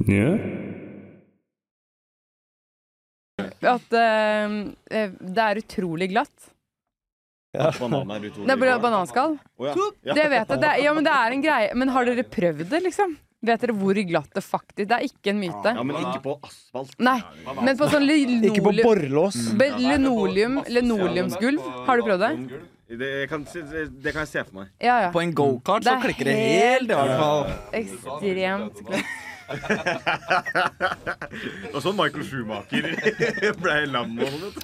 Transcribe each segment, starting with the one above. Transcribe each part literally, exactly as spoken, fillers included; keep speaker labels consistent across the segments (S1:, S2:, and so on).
S1: At uh, det er utrolig glatt.
S2: Ja. Banan er utrolig
S1: Det er bare bananskall.
S2: Oh, ja. Ja.
S1: Det vet jeg. Det er, ja, men det er en greie. Men har dere prøvd det, liksom? Vet dere hvor glatt det faktisk Det er ikke en myte.
S2: Ja, men ikke på asfalt.
S1: Nei, men på sånn linoleum.
S3: Ikke på borrelås.
S1: Be- Linoleum, linoleumsgulv. Har du prøvd det?
S2: Det kan, det kan jeg se for meg.
S1: Ja, ja.
S4: På en go-kart så klikker det helt, i hvert fall.
S1: Ekstremt glatt.
S2: Og så Michael Schumacher ble lam og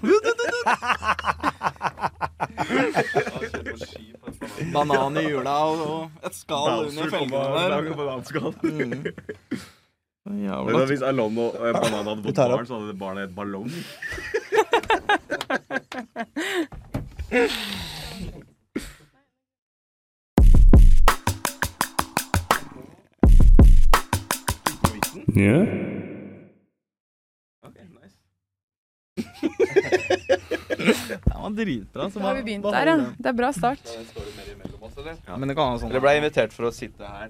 S4: Banan i hjula og et skall under felgene
S2: der. Mm. Hvis Alonso og Banan hadde fått barn, så hadde det barnet et ballong.
S5: Ja.
S2: Ok, nice.
S4: Det var dritbra.
S1: Så har vi begynt der, ja. Det er bra start.
S4: Ja, men det kan være sånn.
S6: Dere ble invitert for å sitte her.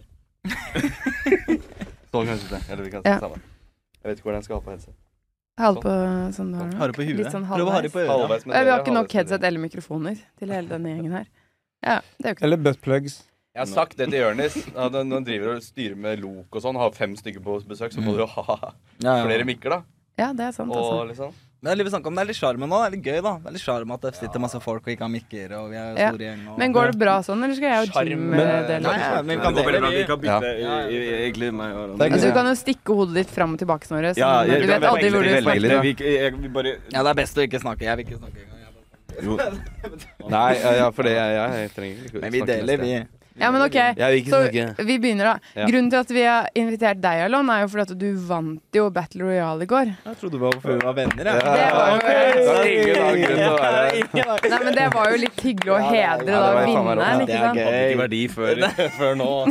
S6: Sånn kanskje det. Eller vi kan sitte
S1: Ja.
S6: sammen. Jeg vet ikke hvordan jeg skal ha på headset.
S1: Ha det på sånn du har det.
S4: Har det på huet.
S1: Litt sånn
S4: Prøv å ha det
S1: halvveis.
S4: på øret.
S6: Halvveis med
S1: Ja, vi har
S6: dere,
S1: ikke nok
S6: halvveis med
S1: headset
S6: dere.
S1: eller mikrofoner til hele denne gjengen her. Ja, det er jo ikke
S3: Eller buttplugs.
S6: Jeg har sagt det til Jørnis. Ja, når han driver og styrer med lok og sånn, har fem stykker på besøk, så må du jo ha
S4: Ja, ja.
S6: flere mikker, da.
S1: Ja, det er sant,
S6: Og
S1: altså.
S6: liksom
S4: Det er litt snakk om det er litt sjarm nå. Det er litt gøy, da. Det er litt sjarm at det sitter masse folk og ikke har mikker, og vi er
S1: Ja.
S4: store gjeng. Og...
S1: Men går det bra sånn, eller skal jeg og
S6: Sjarm,
S1: Jim
S6: men-
S1: eh, dele?
S4: Nei, ja, men vi
S2: Det
S4: kan
S2: går veldig
S4: dele
S2: bra. Vi
S4: vi.
S2: kan bytte i- i- egentlig meg og
S3: Det er
S1: Altså, du
S3: Ja.
S1: kan jo stikke hodet ditt fram og tilbake, Snorre. så
S2: Ja, jeg,
S1: du vet aldri hvor du
S2: veldig,
S1: snakker.
S2: veldig. Vi, jeg, vi bare
S4: Ja, det er best å ikke snakke. Jeg vil ikke snakke engang. jeg bare-
S2: jo.
S6: Nei, ja, ja, for det jeg, jeg trenger ikke
S4: Men vi deler, vi.
S1: Ja, men ok,
S6: Jeg vil ikke
S1: så
S6: snakke.
S1: vi begynner da.
S6: Ja.
S1: Grunnen til at vi har invitert deg, Alon, er jo fordi at du vant jo Battle Royale i går.
S4: Jeg trodde det var fordi vi var venner,
S1: Det var jo
S6: Det var ingen annen grunn til å være her.
S1: Nei, men det var jo litt hyggelig å hedre da
S6: det var faen meg
S1: vinneren,
S6: rått.
S1: ikke sant?
S2: Hadde ikke verdi før, før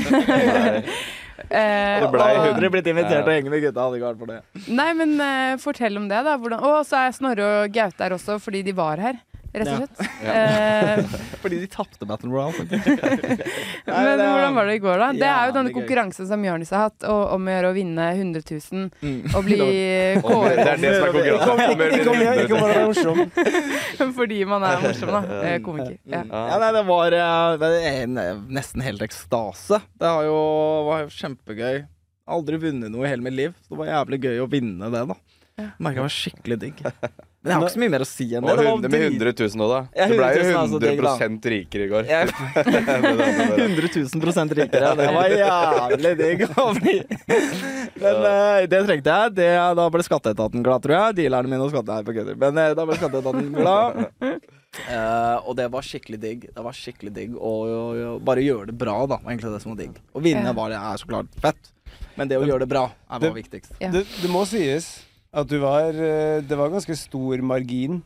S2: nå.
S1: Eh,
S4: Det ble
S1: og-
S4: hundre blitt invitert og henge med gutta, hadde ikke vært for det.
S1: Nei, men eh, fortell om det da. Hvordan, og så er Snorre og Gaute der også, fordi de var her, rett og slett. Eh,
S4: Fordi de tapte Battle Royale. faktisk.
S1: men hvordan var det i går da? Det er jo denne
S4: Jævlig gøy.
S1: konkurransen som Jørnis har hatt, og, om å gjøre å vinne hundre tusen
S4: Mm.
S1: og bli
S6: Det
S1: kåret
S6: er det som er konkurransen.
S3: Ikke om jeg, ikke om jeg er morsom.
S1: fordi man er morsom da, eh, komiker. Ja.
S4: Ja, nei, det var eh, det er en- nesten helt ekstase. Det har jo, var jo kjempegøy. Aldri vunnet noe i hele mitt liv, så det var jævlig gøy å vinne det, da.
S1: Ja.
S4: Merket det var skikkelig digg. Men jeg har ikke så mye mer å si enn det.
S6: Og
S4: det var
S6: hundre med
S4: drit-
S6: hundre tusen nå, da.
S4: Ja,
S6: Du ble jo
S4: hundre tusen er så
S6: hundre
S4: digg, da.
S6: prosent rikere i går.
S4: Jeg- hundre tusen prosent rikere. Det var jævlig digg å bli. Men eh, det trengte jeg. Det, da ble skatteetaten glad, tror jeg. Dealerne mine og skatte... Nei, på kødder. Men eh, da ble skatteetaten glad. Eh, og det var skikkelig digg. Det var skikkelig digg Og, og, og bare gjøre det bra, da. Var egentlig det som var digg. Å vinne
S1: Ja.
S4: var det er så klart fett. Men det å gjøre det bra er
S3: Det-
S4: var viktigst.
S1: Ja.
S3: Det, det må sies at du var eh, Det var ganske stor margin.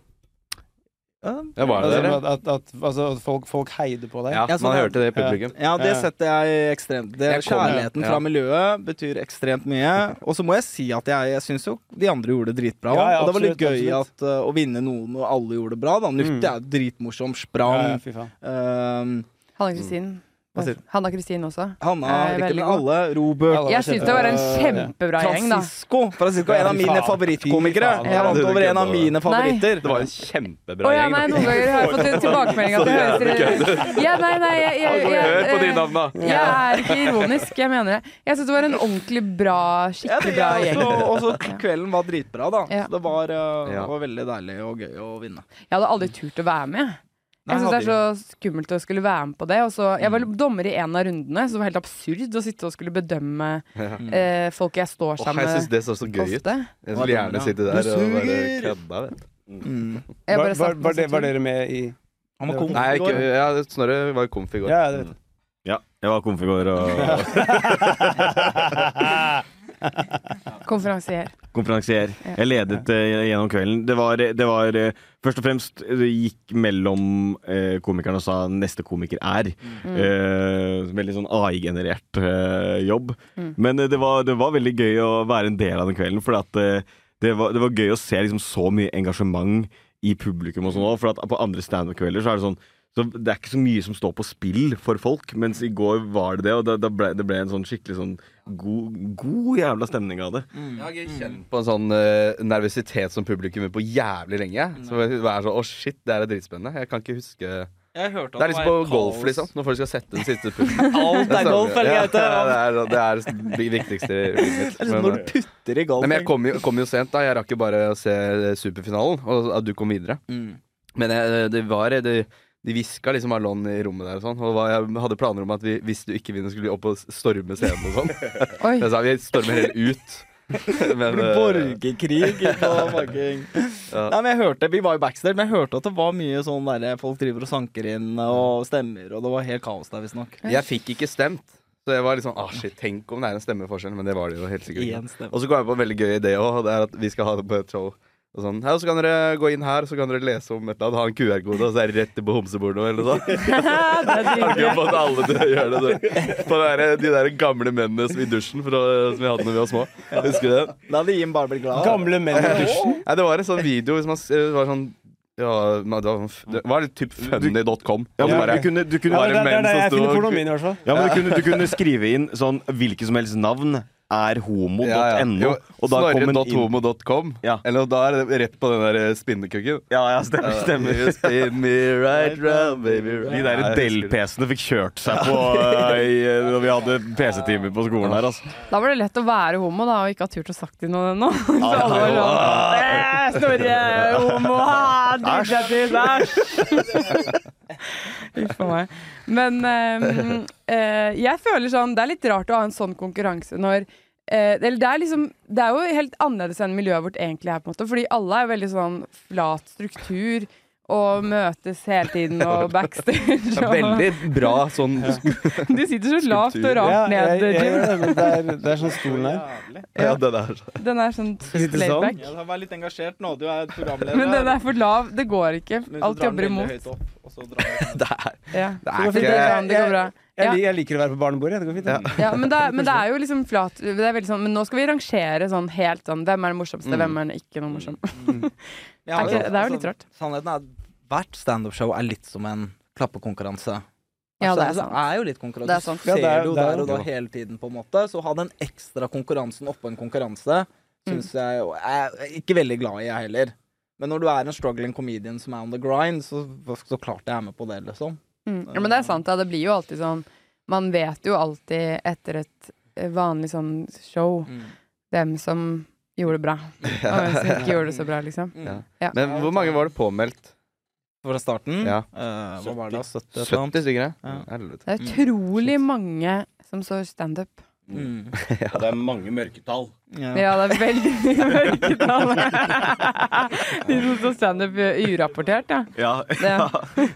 S6: Ja, var det
S3: Altså,
S6: det?
S3: at, at, at, altså, at folk, folk heide på deg.
S6: Ja,
S4: Ja, sånn
S6: man
S4: er-
S6: hørte det i publikum.
S4: Ja, det
S3: Ja.
S4: setter jeg ekstremt det,
S6: Jeg kommer-
S4: Kjærligheten
S6: ja.
S4: fra miljøet betyr ekstremt mye. Og så må jeg si at jeg, jeg syns jo de andre gjorde det dritbra.
S3: Ja, ja,
S4: og det var litt
S3: absolutt,
S4: gøy
S3: absolutt.
S4: at, uh, å vinne noen når alle gjorde det bra. Da. Nutte
S3: Mm.
S4: er jo dritmorsom.
S3: Ja,
S4: Sprang.
S3: ja, fy faen.
S4: Um,
S1: Hanna Kristin.
S4: Hva sier du?
S1: Hanna Kristin også.
S4: Hanna,
S1: Eh,
S4: riktig
S1: veldig
S4: med
S1: god.
S4: alle. Robert.
S3: Alle
S1: Jeg synes det var en
S4: Eh,
S1: kjempebra gjeng da.
S4: Francisco. Francisco er en av
S3: Fy
S4: mine
S3: faen.
S4: favorittkomikere.
S3: Fy faen.
S4: Jeg vant over en av mine favoritter.
S6: Det var en kjempebra
S1: Å ja,
S6: gjeng.
S1: nei, noen ganger har jeg fått en tilbakemelding at det høres Ja, nei, nei, jeg, jeg, jeg,
S6: Hør på de
S1: eh,
S6: navnene.
S1: jeg er ikke ironisk, jeg mener det. Jeg synes det var en ordentlig bra,
S4: Ja,
S1: skikkelig
S4: det,
S1: bra
S4: ja,
S1: gjeng.
S4: og så kvelden var dritbra, da.
S1: Ja.
S4: Så det var, uh,
S6: Ja.
S4: var veldig deilig og gøy å vinne.
S1: Jeg hadde aldri turt å være med.
S4: Nei,
S1: Jeg synes det er
S4: hadde
S1: så skummelt å skulle være med på det. Og så, jeg var dommer i en av rundene, så det var helt absurd å sitte og skulle bedømme eh, folk jeg står
S6: Åh,
S1: sammen
S6: jeg synes
S1: med
S6: det så så gøy ut.
S1: ofte.
S6: Jeg skulle gjerne sitte der
S4: Du
S6: og være
S4: suger!
S6: kødda, vet du.
S4: Mm.
S1: Jeg
S3: Var,
S1: bare
S3: var,
S1: satt meg
S3: var,
S1: så
S3: det, var
S1: tur.
S3: dere med i
S4: Han var komf
S6: Nei,
S4: i går.
S6: ikke, ja, Snorre var komf i går.
S3: Ja, det vet jeg.
S2: Ja, jeg var komf i går og
S1: Konferansier.
S2: konferansier.
S1: Ja.
S2: Jeg ledet eh, gjennom kvelden. Det var, det var eh, først og fremst det gikk mellom eh, komikerne og sa neste komiker er. Eh, veldig sånn A I-generert eh, jobb.
S1: Mm.
S2: Men eh, det, var, det var veldig gøy å være en del av den kvelden, for at, eh, det, var, det var gøy å se liksom, så mye engasjement i publikum og sånn også, for at på andre stand-up-kvelder så er det sånn Så det er ikke så mye som står på spill for folk, mens i går var det det, og da, da ble, det ble en sånn skikkelig sånn god, god jævla stemning av det.
S6: Mm. Jeg har kjent på en sånn uh, nervøsitet som publikum på jævlig lenge. Så det er sånn, å oh shit, det er dritspennende. Jeg kan ikke huske...
S4: Jeg hørte at
S6: det er liksom på golf, liksom, når folk skal sette den siste putten.
S4: Alt er golf, eller
S6: ja,
S4: Gaute?
S6: det, er, det er det viktigste i livet mitt.
S4: Det er liksom når du putter i golf.
S6: Men jeg kom jo, kom jo sent da. Jeg rakk jo bare å se superfinalen, og at du kom videre. Mm. Men jeg, det var... Det, de viska liksom Alon i rommet der og sånn. Og jeg hadde planer om at vi, hvis du ikke vinner, skulle vi opp og storme scenen og sånn. Jeg sa vi stormer helt ut.
S4: Men, borgerkrig på fucking ja. Nei, men jeg hørte, vi var jo backstage, men jeg hørte at det var mye sånn der folk driver og sanker inn og stemmer, og det var helt kaos der, visstnok.
S6: Jeg fikk ikke stemt. Så jeg var litt sånn, ah shit, tenk om det er en stemmeforskjell. Men det var det jo helt sikkert. Og så går jeg på en veldig gøy idé også, og det er at vi skal ha det på et show. Og sånn, ja, så kan dere gå inn her, så kan dere lese om et eller annet, ha en Q R-kode, og så er det rett på homsebordet eller noe sånt. Jeg har ikke fått alle til å gjøre det. På der, de der gamle mennene som i dusjen, for å, som vi hadde når vi var små. Husker du det?
S4: Da hadde Jim bare blitt glad.
S3: Gamle menn i dusjen?
S6: Nei, det var en sånn video som var sånn, ja, det var, det var litt typ funny dot com.
S2: Ja, men du kunne, du kunne
S3: ja, det, det er det jeg finner pornoen min i hvert fall.
S2: Ja, men du kunne, du kunne skrive inn sånn hvilket som helst navn er homo dot no,
S6: ja, ja. Snorre dot homo dot com.
S2: Ja.
S6: Eller da er det rett på den der spinnekukken.
S2: Ja, ja, stemmer, stemmer.
S6: You spin me right round, baby right.
S2: De der Dell-P C-ene fikk kjørt seg på uh, i, når vi hadde P C-timer på skolen her, altså.
S1: Da var det lett å være homo da, og ikke ha turt å sagt til noen ennå. Så alle var sånn, Snorre, homo, drittettis, æsj. Uff for meg. Men um, uh, jeg føler sånn, det er litt rart å ha en sånn konkurranse når uh, eller det er liksom, det er jo helt annerledes enn miljøet vårt egentlig er på en måte, fordi alle er veldig sånn flat struktur og møtes hele tiden og backstage og...
S6: Veldig bra sånn
S1: Du sitter så lavt og rart
S3: ja,
S1: ned,
S3: jeg, jeg, jeg, det, er, det er sånn stolen her.
S6: Ja, den er
S1: Den er sånn laidback.
S4: Ja, du var litt engasjert nå, du er programleder.
S1: Men den er for lav, det går ikke. Alt jobber imot.
S4: Opp, og så drar du
S6: det er,
S1: ja.
S6: det er
S1: det,
S6: ikke
S1: sånn, det går bra.
S3: Jeg, jeg liker å være på barnebordet. Det går fint.
S6: Ja.
S1: Ja, men, det er, men det er jo liksom flat. Det er veldig sånn, men nå skal vi rangere sånn helt sånn hvem er det morsomste, mm. hvem er det ikke noe morsom. Mm.
S4: Ja,
S1: det, er ikke, det er jo litt rart.
S4: Sannheten er hvert stand-up-show er litt som en klappekonkurranse.
S1: Ja,
S4: altså,
S1: det er sant.
S4: Det er jo litt konkurranse.
S1: Det er sant.
S4: Du ser
S3: ja, det er,
S4: jo
S3: det er,
S4: der og da hele tiden, på en måte. Så ha den ekstra konkurransen oppå en konkurranse, synes mm. jeg jeg er ikke veldig glad i, jeg heller. Men når du er en struggling comedian som er on the grind, så, så klart jeg er med på det, liksom.
S1: Mm. Ja, men det er sant, ja. Det blir jo alltid sånn man vet jo alltid etter et vanlig sånn show mm. hvem som gjorde det bra, og hvem som ikke gjorde det så bra, liksom.
S6: Ja. Ja. Men hvor mange var det påmeldt?
S4: Fra starten?
S6: Ja.
S4: Uh, hva var det? sytti,
S6: sytti stykker, ja.
S1: Det er utrolig mange som så stand-up.
S5: Mm. Ja. Det er mange mørketall.
S1: Ja, ja det er veldig mye mørketall. De som så stand-up urapportert, ja.
S2: Ja.
S1: Ja.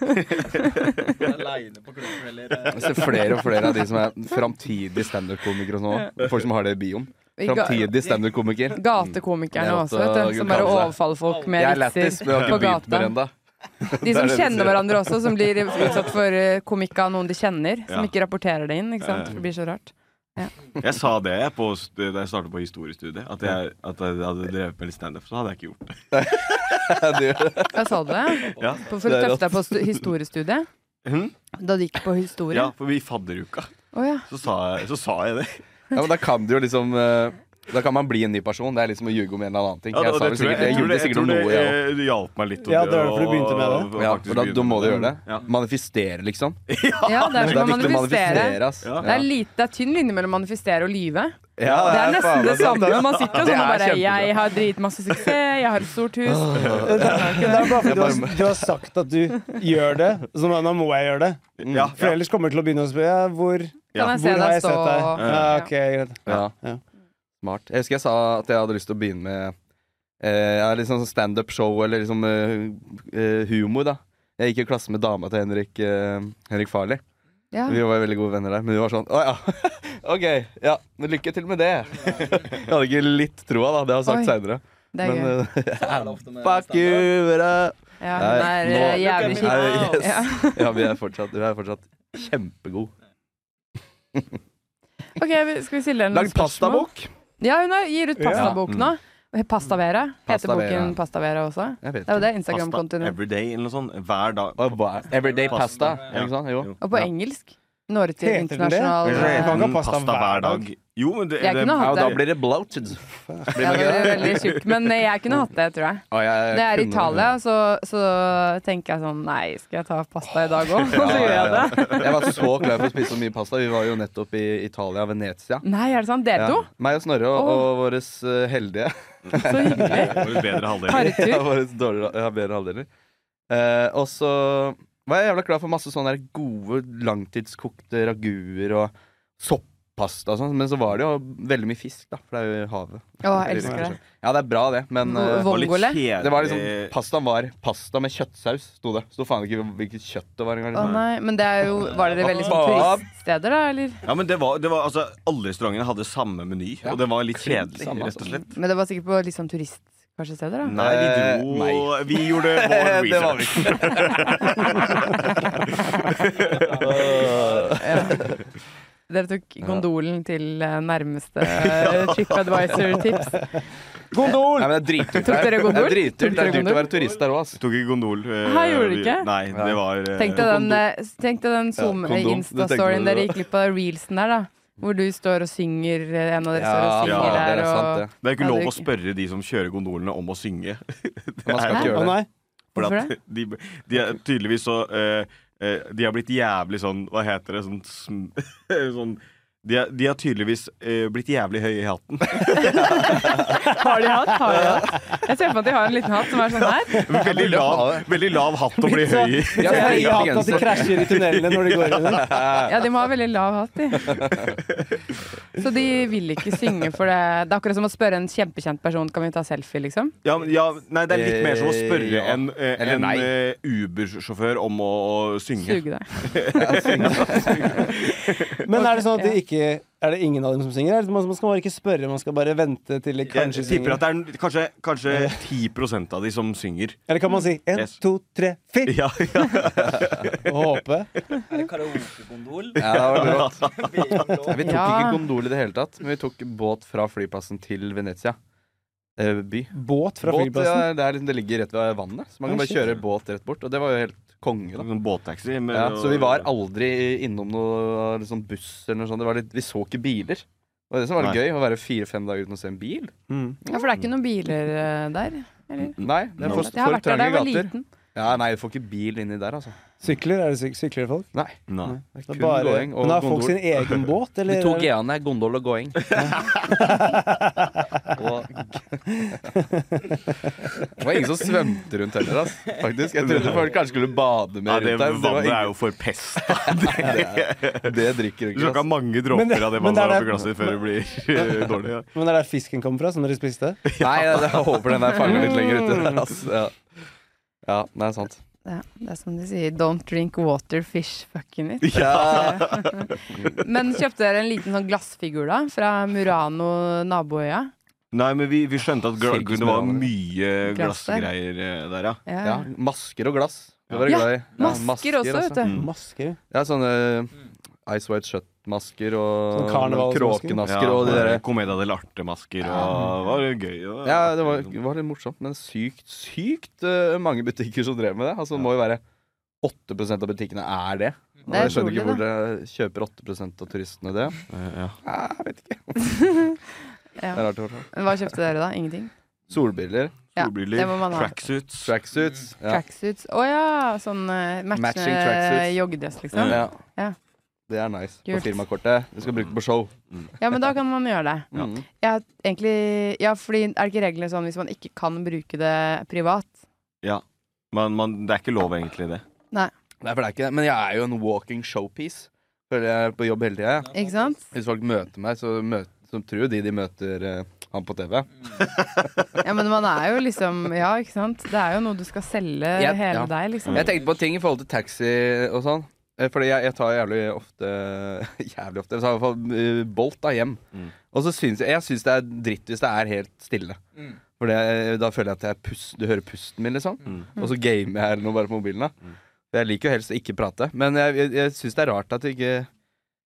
S4: Alene på klubbkvelder.
S6: Jeg ser flere og flere av de som er framtidige stand-up-komikere nå. Folk som har det i bioen. Framtidig stand-up-komiker.
S1: Gatekomikerne også, vet du. Som bare overfaller folk med vitser på gata. De som kjenner hverandre også, som blir utsatt for komikk av noen de kjenner, som
S2: ja.
S1: ikke rapporterer det inn, ikke sant? Det blir så rart. Ja.
S2: Jeg sa det på, da jeg startet på historiestudiet, at jeg, at jeg hadde drevet med litt stand-up, så hadde jeg ikke gjort det.
S1: Jeg sa det,
S2: ja.
S1: For å tøfte deg på historiestudiet.
S2: Hmm?
S1: Da du gikk på historie.
S2: Ja, for vi fadderuka.
S1: Oh, ja.
S2: så, sa jeg, så sa jeg det.
S6: Ja, men da kan du jo liksom Da kan man bli en ny person. Det er liksom å ljuge om en eller annen ting.
S2: Ja, det,
S6: jeg sa
S2: det,
S6: vel sikkert,
S2: jeg,
S6: jeg, jeg gjorde
S2: det,
S6: sikkert om noe,
S2: jeg,
S6: jeg,
S2: det hjalp meg litt.
S3: Ja, det er derfor du begynte med det.
S6: Og, ja, for da, da må du gjøre det. Ja. Manifestere, liksom.
S1: Ja, det er som å manifestere.
S6: Ja.
S1: Det er lite, det er tynn linje mellom manifestere og lyve.
S6: Ja,
S1: det, er det er nesten det samme. Man sitter og sånn og bare
S6: kjempebra.
S1: Jeg har dritmasse suksess, jeg har et stort hus.
S3: Det er, det er bare fordi du har, du har sagt at du gjør det, så nå, nå må jeg gjøre det.
S2: Ja.
S3: For ellers kommer du til å begynne å spørre ja, hvor,
S1: Kan jeg
S3: hvor
S1: se
S3: har
S1: deg
S3: jeg
S1: stå?
S3: sett deg? Ja, ok, greit.
S6: Ja.
S3: Ja.
S6: Smart. Jeg husker jeg sa at jeg hadde lyst til å begynne med eh, liksom sånn stand-up-show eller liksom eh, eh, humor, da. Jeg gikk i klasse med dama til Henrik, eh, Henrik Farley.
S1: Ja.
S6: Vi var veldig gode venner der, men vi var sånn å ja, ok, ja, lykke til med det. Jeg hadde ikke litt troa, da. Det har jeg sagt senere.
S1: Det er
S6: men,
S1: gøy.
S6: uh, fuck you, bra.
S1: Ja, den er nå, jævlig kjipt.
S6: Yes. Ja. Ja, vi er fortsatt, vi er fortsatt kjempegod.
S1: Ok, skal vi stille en
S6: Lagd pastabok.
S1: Ja, hun har, gir ut pastabok nå. Pasta Vera. Heter
S6: Pasta Vera.
S1: boken Pasta Vera også?
S6: Jeg vet
S1: Det er jo det
S2: Pasta
S1: Instagram-kontoen.
S2: everyday eller noe sånt. Hver dag.
S6: Og hva- Everyday pasta,
S2: Ja.
S6: er det ikke sant? Jo.
S1: Og på
S6: Ja.
S1: engelsk. Når til
S3: Heter den det?
S1: internasjonal
S3: Du kan ikke ha pasta
S2: Pasta hver dag. Jo, men det,
S1: Jeg
S2: det,
S1: kunne
S6: Ja,
S1: hatt
S6: og da
S1: det.
S6: blir det bloated. Blir
S1: Ja,
S6: det
S1: det
S6: ikke
S1: blir
S6: det?
S1: veldig tjukk. Men eh, jeg kunne hatt det, tror jeg.
S6: Å, jeg
S1: Når jeg er i
S6: kunne-
S1: Italia, så, så tenker jeg sånn Nei, skal jeg ta pasta i dag òg? Og så gjør jeg det.
S6: Jeg var så klar for å spise så mye pasta. Vi var jo nettopp i Italia, Venezia.
S1: Nei, er det sant? Dere to?
S6: Meg og Snorre og, og våre uh, heldige.
S1: Så hyggelig.
S2: Vår bedre halvdel.
S6: Ja,
S1: Partur.
S6: våre dårligere, ja, bedre halvdeler. Eh, og så var jeg jævla glad for masse sånne der gode langtidskokte raguer og soppasta og sånn. Men så var det jo veldig mye fisk, da, for det er jo i havet.
S1: Å, jeg elsker det.
S6: Ja, det er bra, det, men
S1: Vo-
S6: eh,
S2: Det var litt
S1: Vongole?
S2: kjedelig.
S6: det var liksom Pastaen var pasta med kjøttsaus, sto det. Sto faen ikke hvilket kjøtt det var engang.
S1: Å
S6: Liksom.
S1: nei, men det er jo Var dere veldig sånn
S6: Faen.
S1: turiststeder, da, eller?
S2: Ja, men det var, det var altså Alle restaurantene hadde samme meny,
S6: Ja.
S2: og det var litt kjedelig,
S6: Samme,
S2: rett og slett.
S1: Men det var sikkert på litt sånn turist kanskje steder, da?
S2: Nei, vi dro
S6: Nei.
S2: Vi gjorde vår
S6: Det var vi
S2: research.
S1: Dere tok gondolen til eh, nærmeste eh, TripAdvisor-tips.
S3: Gondol!
S6: Nei, men det er dritdyrt.
S1: Tok dere gondol?
S6: Det er dritdyrt.
S1: Tok
S6: Det
S1: dere
S6: er dyrt
S1: gondol?
S6: å være turist der òg, ass.
S2: Vi tok ikke gondol. eh,
S1: Hæ, gjorde dere
S2: vi-
S1: ikke?
S2: Nei, det var eh,
S1: Tenk deg den, eh, tenk deg den
S6: kondom. Det tenker
S1: Zoom-Insta-storyen
S6: du
S1: dere
S6: det.
S1: gikk glipp av, reelsen der, da. Hvor du står og synger, eh, en av dere
S6: Ja,
S1: står og
S6: ja,
S1: synger
S6: det
S1: der.
S6: er sant,
S1: Og...
S6: det.
S2: Det er ikke
S1: Ja,
S2: lov
S1: det er
S2: å spørre de som kjører gondolene om å synge.
S6: Man skal ikke
S3: Å
S6: gjøre det.
S3: nei.
S2: For
S1: Hvorfor
S2: at de, de er tydeligvis så eh, eh, De har blitt jævlig sånn Hva heter det? Sånn, sm sånn de, er, de har tydeligvis eh, blitt jævlig høye i hatten.
S1: Har de hatt? Har de hatt? Jeg ser for meg at de har en liten hatt som er sånn her.
S2: Veldig lav, veldig lav hatt å bli høy i.
S3: Så jeg har hatt at de krasjer i tunnelene når de går under.
S1: Ja, de må ha veldig lav hatt, de. Så de vil ikke synge for det. Det er akkurat som å spørre en kjempekjent person kan vi ta selfie, liksom.
S2: Ja, men, ja, nei, det er litt mer som å spørre
S6: Eh, ja.
S2: en, eh,
S6: Eller
S2: en
S6: nei.
S2: eh, Uber-sjåfør om å, å synge.
S1: Suge deg.
S3: Men er det sånn at de ikke Er det ingen av dem som synger? Eller man man skal bare ikke spørre, man skal bare vente til de
S2: Jeg
S3: kanskje
S2: tipper
S3: synger?
S2: at det er kanskje, kanskje ti prosent av de som synger.
S3: Eller kan man si en,
S2: Yes.
S3: to, tre, fire
S2: Ja, ja.
S3: og håpe?
S7: Er det karaokegondol?
S6: Ja, det var rått. Ja, vi tok
S1: Ja.
S6: ikke gondol i det hele tatt, men vi tok båt fra flyplassen til Venezia. Eh, by.
S3: Båt fra
S6: Båt,
S3: flyplassen?
S6: ja, det, er liksom, det ligger rett ved vannet, så man kan
S3: Oi,
S6: bare
S3: shit.
S6: kjøre båt rett bort. Og det var jo helt konge, da.
S2: Sånn båttaxi. med-
S6: Ja, så vi var aldri innom noe liksom buss eller noe sånt. Det var litt, vi så ikke biler. Det var det som var litt
S2: Nei.
S6: gøy, å være fire-fem dager uten å se en bil.
S3: Mm.
S1: Ja, for det er ikke noen biler eh, der? Eller?
S6: Nei, det er for,
S1: Jeg har
S6: for
S1: vært der da
S6: trange
S1: jeg var
S6: gater.
S1: liten.
S6: Ja, nei, du får ikke bil inni der, altså.
S3: Sykler? Er det syk sykler folk?
S6: Nei,
S2: Nei.
S6: det er
S3: Det er
S6: kun
S3: bare,
S6: gåing og
S3: men har folk
S6: gondol.
S3: sin egen båt, eller?
S6: De to g-ene er gondol og gåing. Og det var ingen som svømte rundt heller, ass, faktisk. Jeg trodde folk kanskje skulle bade
S2: Ja,
S6: mer
S2: det
S6: rundt der. men det var
S2: vannet er
S6: ingen-
S2: jo forpesta.
S6: Det drikker du
S2: Du skal
S6: ikke,
S2: ikke ha
S6: ass.
S2: mange
S3: Men
S2: dråper
S3: det-
S2: av det
S3: men det
S2: vannet
S3: er
S2: oppi
S3: det-
S2: glasset før det blir eh, dårlig. Ja.
S3: Men det er der fisken kom fra, som dere spiste?
S6: Nei, jeg, jeg håper den der fanger litt lenger ute. der, ass. Ja. ja, det er sant.
S1: Ja, det er som de sier, don't drink water, fish fucking it.
S6: Ja.
S1: Men kjøpte dere en liten sånn glassfigur da, fra Murano naboøya?
S2: Nei, men vi, vi skjønte at gla-
S6: Sirkus
S2: det var
S6: Murano.
S2: mye
S1: Glass der.
S2: glassgreier eh, der, ja.
S1: Ja.
S6: ja, masker og glass. Det var jeg
S1: Ja,
S6: glad i. Ja,
S1: masker også, vet du.
S2: Mm.
S3: Masker?
S6: Ja, sånne Ice White Shut-masker og
S3: Sånn karnevalsmasker.
S6: kråkemasker og de der.
S2: Commedia dell'arte-masker. Og det var gøy. og-
S6: Ja, det var, det var litt morsomt, men sykt, sykt eh, mange butikker som drev med det. Altså, det må jo være åtte prosent av butikkene er det. Og
S1: Det er
S6: jeg skjønner ikke
S1: utrolig,
S6: hvor dere kjøper åtte prosent av turistene det.
S2: Eh, ja.
S6: Ja, jeg vet ikke. Det
S1: Ja.
S6: er rart i hvert fall.
S1: Men hva kjøpte dere da? Ingenting?
S6: Solbriller,
S1: Ja,
S2: Solbriller,
S1: det må man ha.
S2: tracksuits.
S6: tracksuits. Ja.
S1: Tracksuits. Å ja, sånn uh,
S6: Matching
S1: matchende
S6: tracksuits.
S1: joggedress, liksom.
S6: Ja.
S1: Ja.
S6: Det er nice på
S1: Kult.
S6: firmakortet. Du skal bruke det på show.
S1: Ja, men da kan man gjøre det.
S6: Mm.
S1: Jeg har egentlig Ja, fordi er det ikke reglene sånn hvis man ikke kan bruke det privat?
S2: Ja. Men man, det er ikke lov, egentlig, det.
S6: Nei, for det er ikke det. Men jeg er jo en walking showpiece. Føler jeg er på jobb hele tida.
S1: Ikke sant?
S6: Hvis folk møter meg, så, møter, så tror jo de de møter eh, han på T V.
S1: Ja, men man er jo liksom Ja, ikke sant? Det er jo noe du skal selge
S6: Ja,
S1: hele
S6: ja.
S1: deg, liksom.
S6: Jeg tenkte på ting i forhold til taxi og sånn. Eh, Fordi jeg, jeg tar jævlig ofte Jævlig ofte. Jeg tar i hvert fall eh, Bolt da hjem.
S2: Mm.
S6: Og så syns jeg, jeg syns det er dritt hvis det er helt stille.
S7: Mm.
S6: For det, da føler jeg at jeg pust, du hører pusten min, liksom.
S2: Mm.
S6: Og så gamer jeg eller noe bare på mobilen. da Jeg liker jo helst å ikke prate. Men jeg, jeg, jeg syns det er rart at det ikke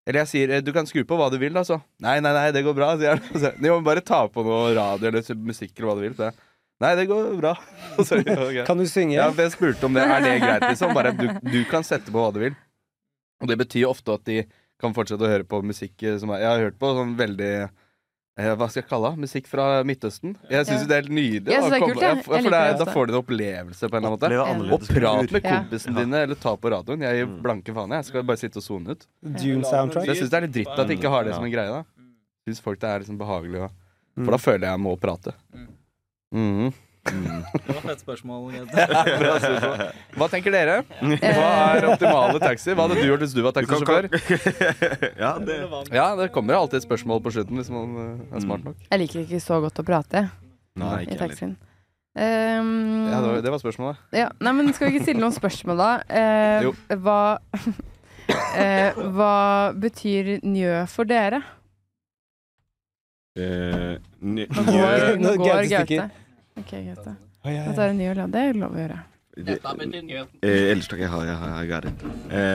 S6: Eller jeg sier, du kan skru på hva du vil, altså. Nei, nei, nei, det går bra, sier han. Du må bare ta på noe radio eller musikk eller hva du vil. Så jeg, nei, det går bra. Så, okay.
S3: Kan du synge?
S6: Ja, jeg spurte om det, er det greit liksom? Bare at du, du kan sette på hva du vil. Og det betyr ofte at de kan fortsette å høre på musikk som er, jeg har hørt på sånn veldig eh, hva skal jeg kalle det? Musikk fra Midtøsten. Jeg synes
S1: Ja.
S6: det er helt nydelig.
S1: Jeg synes det er
S6: å komme-
S1: kult, ja.
S6: ja,
S1: Jeg
S6: for, for
S1: liker
S6: det,
S1: det
S6: er- da
S1: også.
S6: får du en opplevelse på en eller annen måte.
S2: Oppleve
S1: Ja.
S2: annerledes
S6: Og prat
S2: kultur.
S6: med
S1: Ja.
S6: kompisene dine, eller ta på radioen. Jeg gir blanke faen. Jeg skal bare sitte og zone ut.
S3: Dune soundtrack.
S6: Så jeg synes det er litt dritt at de ikke har det som en greie. da Synes folk det er liksom behagelig å- For da føler jeg jeg må prate. Mhm. Mm.
S7: Det var fett spørsmål.
S6: Bra spørsmål. Hva tenker dere? Hva er optimale taxi? Hva hadde du gjort hvis du var taxisjåfør?
S2: Ja, det
S6: Ja, det kommer alltid et spørsmål på slutten hvis man uh, er smart nok.
S1: Jeg liker ikke så godt å prate
S2: Nei,
S1: i
S2: ikke heller.
S1: taxien. Um,
S6: Ja, det var, det var spørsmålet.
S1: ja, nei, men skal vi ikke stille noen spørsmål da? Eh,
S6: Jo.
S1: hva, eh, hva betyr njø for dere?
S2: Eh, ny-
S1: Nå går,
S3: Nå
S1: nå går
S3: Gaute stikker.
S1: Gaute. Ok, Gaute.
S3: Oi, oi,
S1: Da
S3: oi.
S1: tar jeg en ny øl, ja. Det er lov å gjøre.
S2: det-
S7: Dette betyr njø.
S2: Eh, ellers takk, jeg har, jeg har, jeg har det.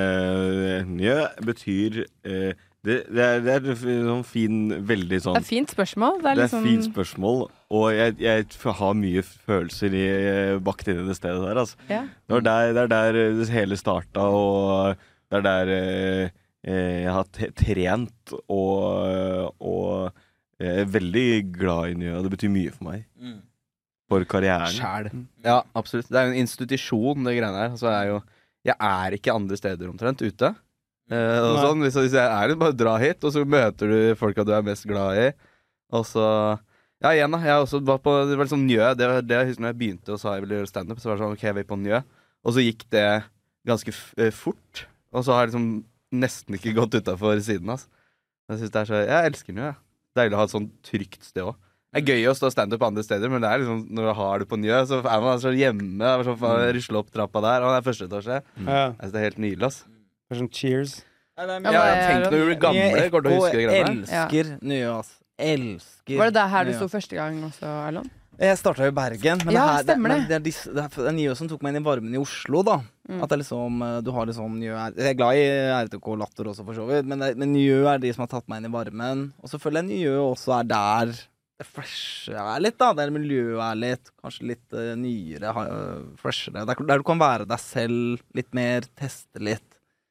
S2: Eh, Njø betyr eh, det, det, er, det er en sånn fin, veldig
S1: Det
S2: sånn
S1: er et fint spørsmål. Det er
S2: Det er et
S1: liksom
S2: fint spørsmål, og jeg, jeg f- har mye følelser i, bakt inn i det stedet der. Altså.
S1: ja.
S2: Det, var der, det er der det hele starta, og det er der eh, eh, jeg har t trent, og, og jeg er veldig glad i Njø, og det betyr mye for meg.
S7: Mm.
S2: For karrieren.
S6: Sjæl. Ja, absolutt. Det er jo en institusjon, det greiene her. Altså, jeg, er jo, jeg er ikke andre steder omtrent ute. Eh, og
S3: Nei.
S6: sånn, hvis, hvis jeg er det, bare dra hit, og så møter du folka du er mest glad i. Og så Ja, igjen, da. Jeg har også var på Det var liksom Njø. Det var det jeg husker når jeg begynte og sa jeg ville gjøre standup. Så var det sånn OK, jeg vil på Njø. Og så gikk det ganske f eh, fort. Og så har jeg liksom nesten ikke gått utafor siden. Altså. Jeg synes det er så Jeg elsker Njø, jeg. Deilig å ha et sånn trygt sted òg. Det er gøy å stå standup på andre steder, men det er liksom når du har det på Njø, så er man så hjemme. Det er sånn, faen, Rusle opp trappa der, og det er første etasje.
S3: Ja.
S6: Jeg synes det er helt nydelig, ass.
S3: Det er sånn cheers.
S7: Nei, det er
S1: Ja,
S7: mye.
S6: Ja,
S1: men-
S6: jeg tenk når du blir gamle, går du til å huske de greiene der.
S4: Elsker nye, ass. Elsker
S1: Var det der her du
S4: nye.
S1: sto første gang også, Erlend?
S4: Jeg starta i Bergen, men
S1: Ja,
S4: det, her, det,
S1: stemmer
S4: men
S1: det.
S4: det er disse, det er det er nye som tok meg inn i varmen i Oslo, da.
S1: Mm.
S4: At det er liksom, eh, du har liksom nye er- Jeg er glad i R T K Latter også, for så vidt, men, det, men nye er de som har tatt meg inn i varmen. Og så føler jeg nye også er der det freshe er litt, da. Der miljøet er litt, kanskje litt uh, nyere, uh, freshere. Der, der du kan være deg selv litt mer, teste litt.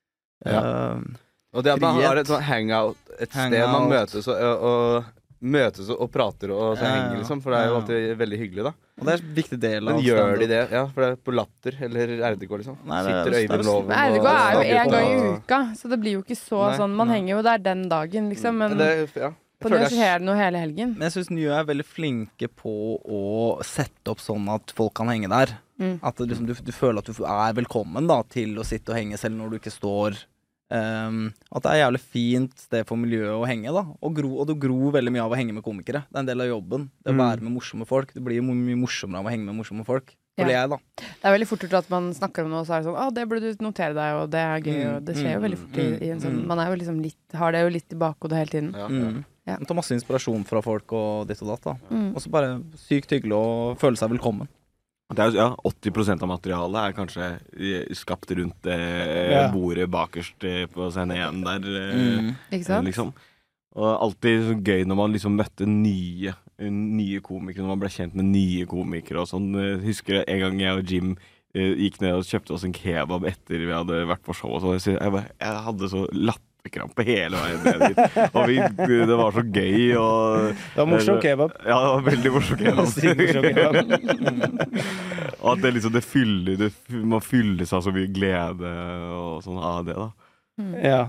S6: Ja.
S4: Uh,
S6: Og det at man
S4: Frihet.
S6: har et sånn hangout, et sted
S4: Hangout.
S6: man møtes og, og, og møtes og, og prater og så
S4: Ja,
S6: henger,
S4: ja.
S6: liksom. For det er jo
S4: Ja.
S6: alltid veldig hyggelig, da.
S4: og det er en viktig del av
S6: Men gjør de
S4: stand-up.
S6: det? Ja, for det er på Latter eller R D K, liksom.
S4: Nei, det er-
S6: Sitter
S4: det er-
S6: Øyvind Loven
S1: Men R D K
S6: og
S1: er jo
S6: snakker
S1: én
S6: på-
S1: gang i uka, så det blir jo ikke så
S6: Nei.
S1: sånn Man
S4: Nei.
S1: henger jo der den dagen, liksom, men
S6: det, ja.
S1: på
S6: Jeg føler
S1: Njø
S6: det er-
S1: skjer det noe hele helgen.
S4: Men jeg syns Nye er veldig flinke på å sette opp sånn at folk kan henge der.
S1: Mm.
S4: At det liksom, du, du føler at du er velkommen da til å sitte og henge selv når du ikke står. Um, at det er jævlig fint sted for miljøet å henge, da. Og, gro, og du gror veldig mye av å henge med komikere. Det er en del av jobben. Det å
S3: Mm.
S4: være med morsomme folk. Det blir jo mye morsommere av å henge med morsomme folk.
S1: Ja.
S4: Føler jeg, da.
S1: Det er veldig fort gjort at man snakker om noe, og så er det sånn Å, det burde du notere deg, og det er gøy,
S4: Mm,
S1: og det skjer jo
S4: mm,
S1: veldig fort i, i en sånn
S4: mm.
S1: Man er jo liksom litt Har det jo litt i bakhodet hele tiden.
S6: Ja, ja.
S4: Mm.
S1: Ja.
S4: Man tar masse inspirasjon fra folk og ditt og datt. da
S1: Mm.
S4: Og så bare sykt hyggelig å føle seg velkommen.
S2: Det er, jo- ja, åtti prosent av materialet er kanskje eh, skapt rundt eh,
S3: Ja.
S2: bordet bakerst eh, på scene én der. Eh,
S4: Mm.
S1: Ikke sant?
S2: liksom. Og alltid så gøy når man liksom møtte nye Nye komikere, når man ble kjent med nye komikere og sånn. Jeg husker en gang jeg og Jim eh, gikk ned og kjøpte oss en kebab etter vi hadde vært på show og sånn. Så Jeg, bare- jeg hadde så latterkrampe hele veien ned dit. Og vi, det var så gøy og
S3: Det var morsom kebab.
S2: Ja, det var veldig morsom
S3: Sykt morsom
S2: kebab.
S3: kebab.
S2: Og at det liksom det fyller det, man fyller seg av så mye glede og sånn av det, da.
S3: Ja.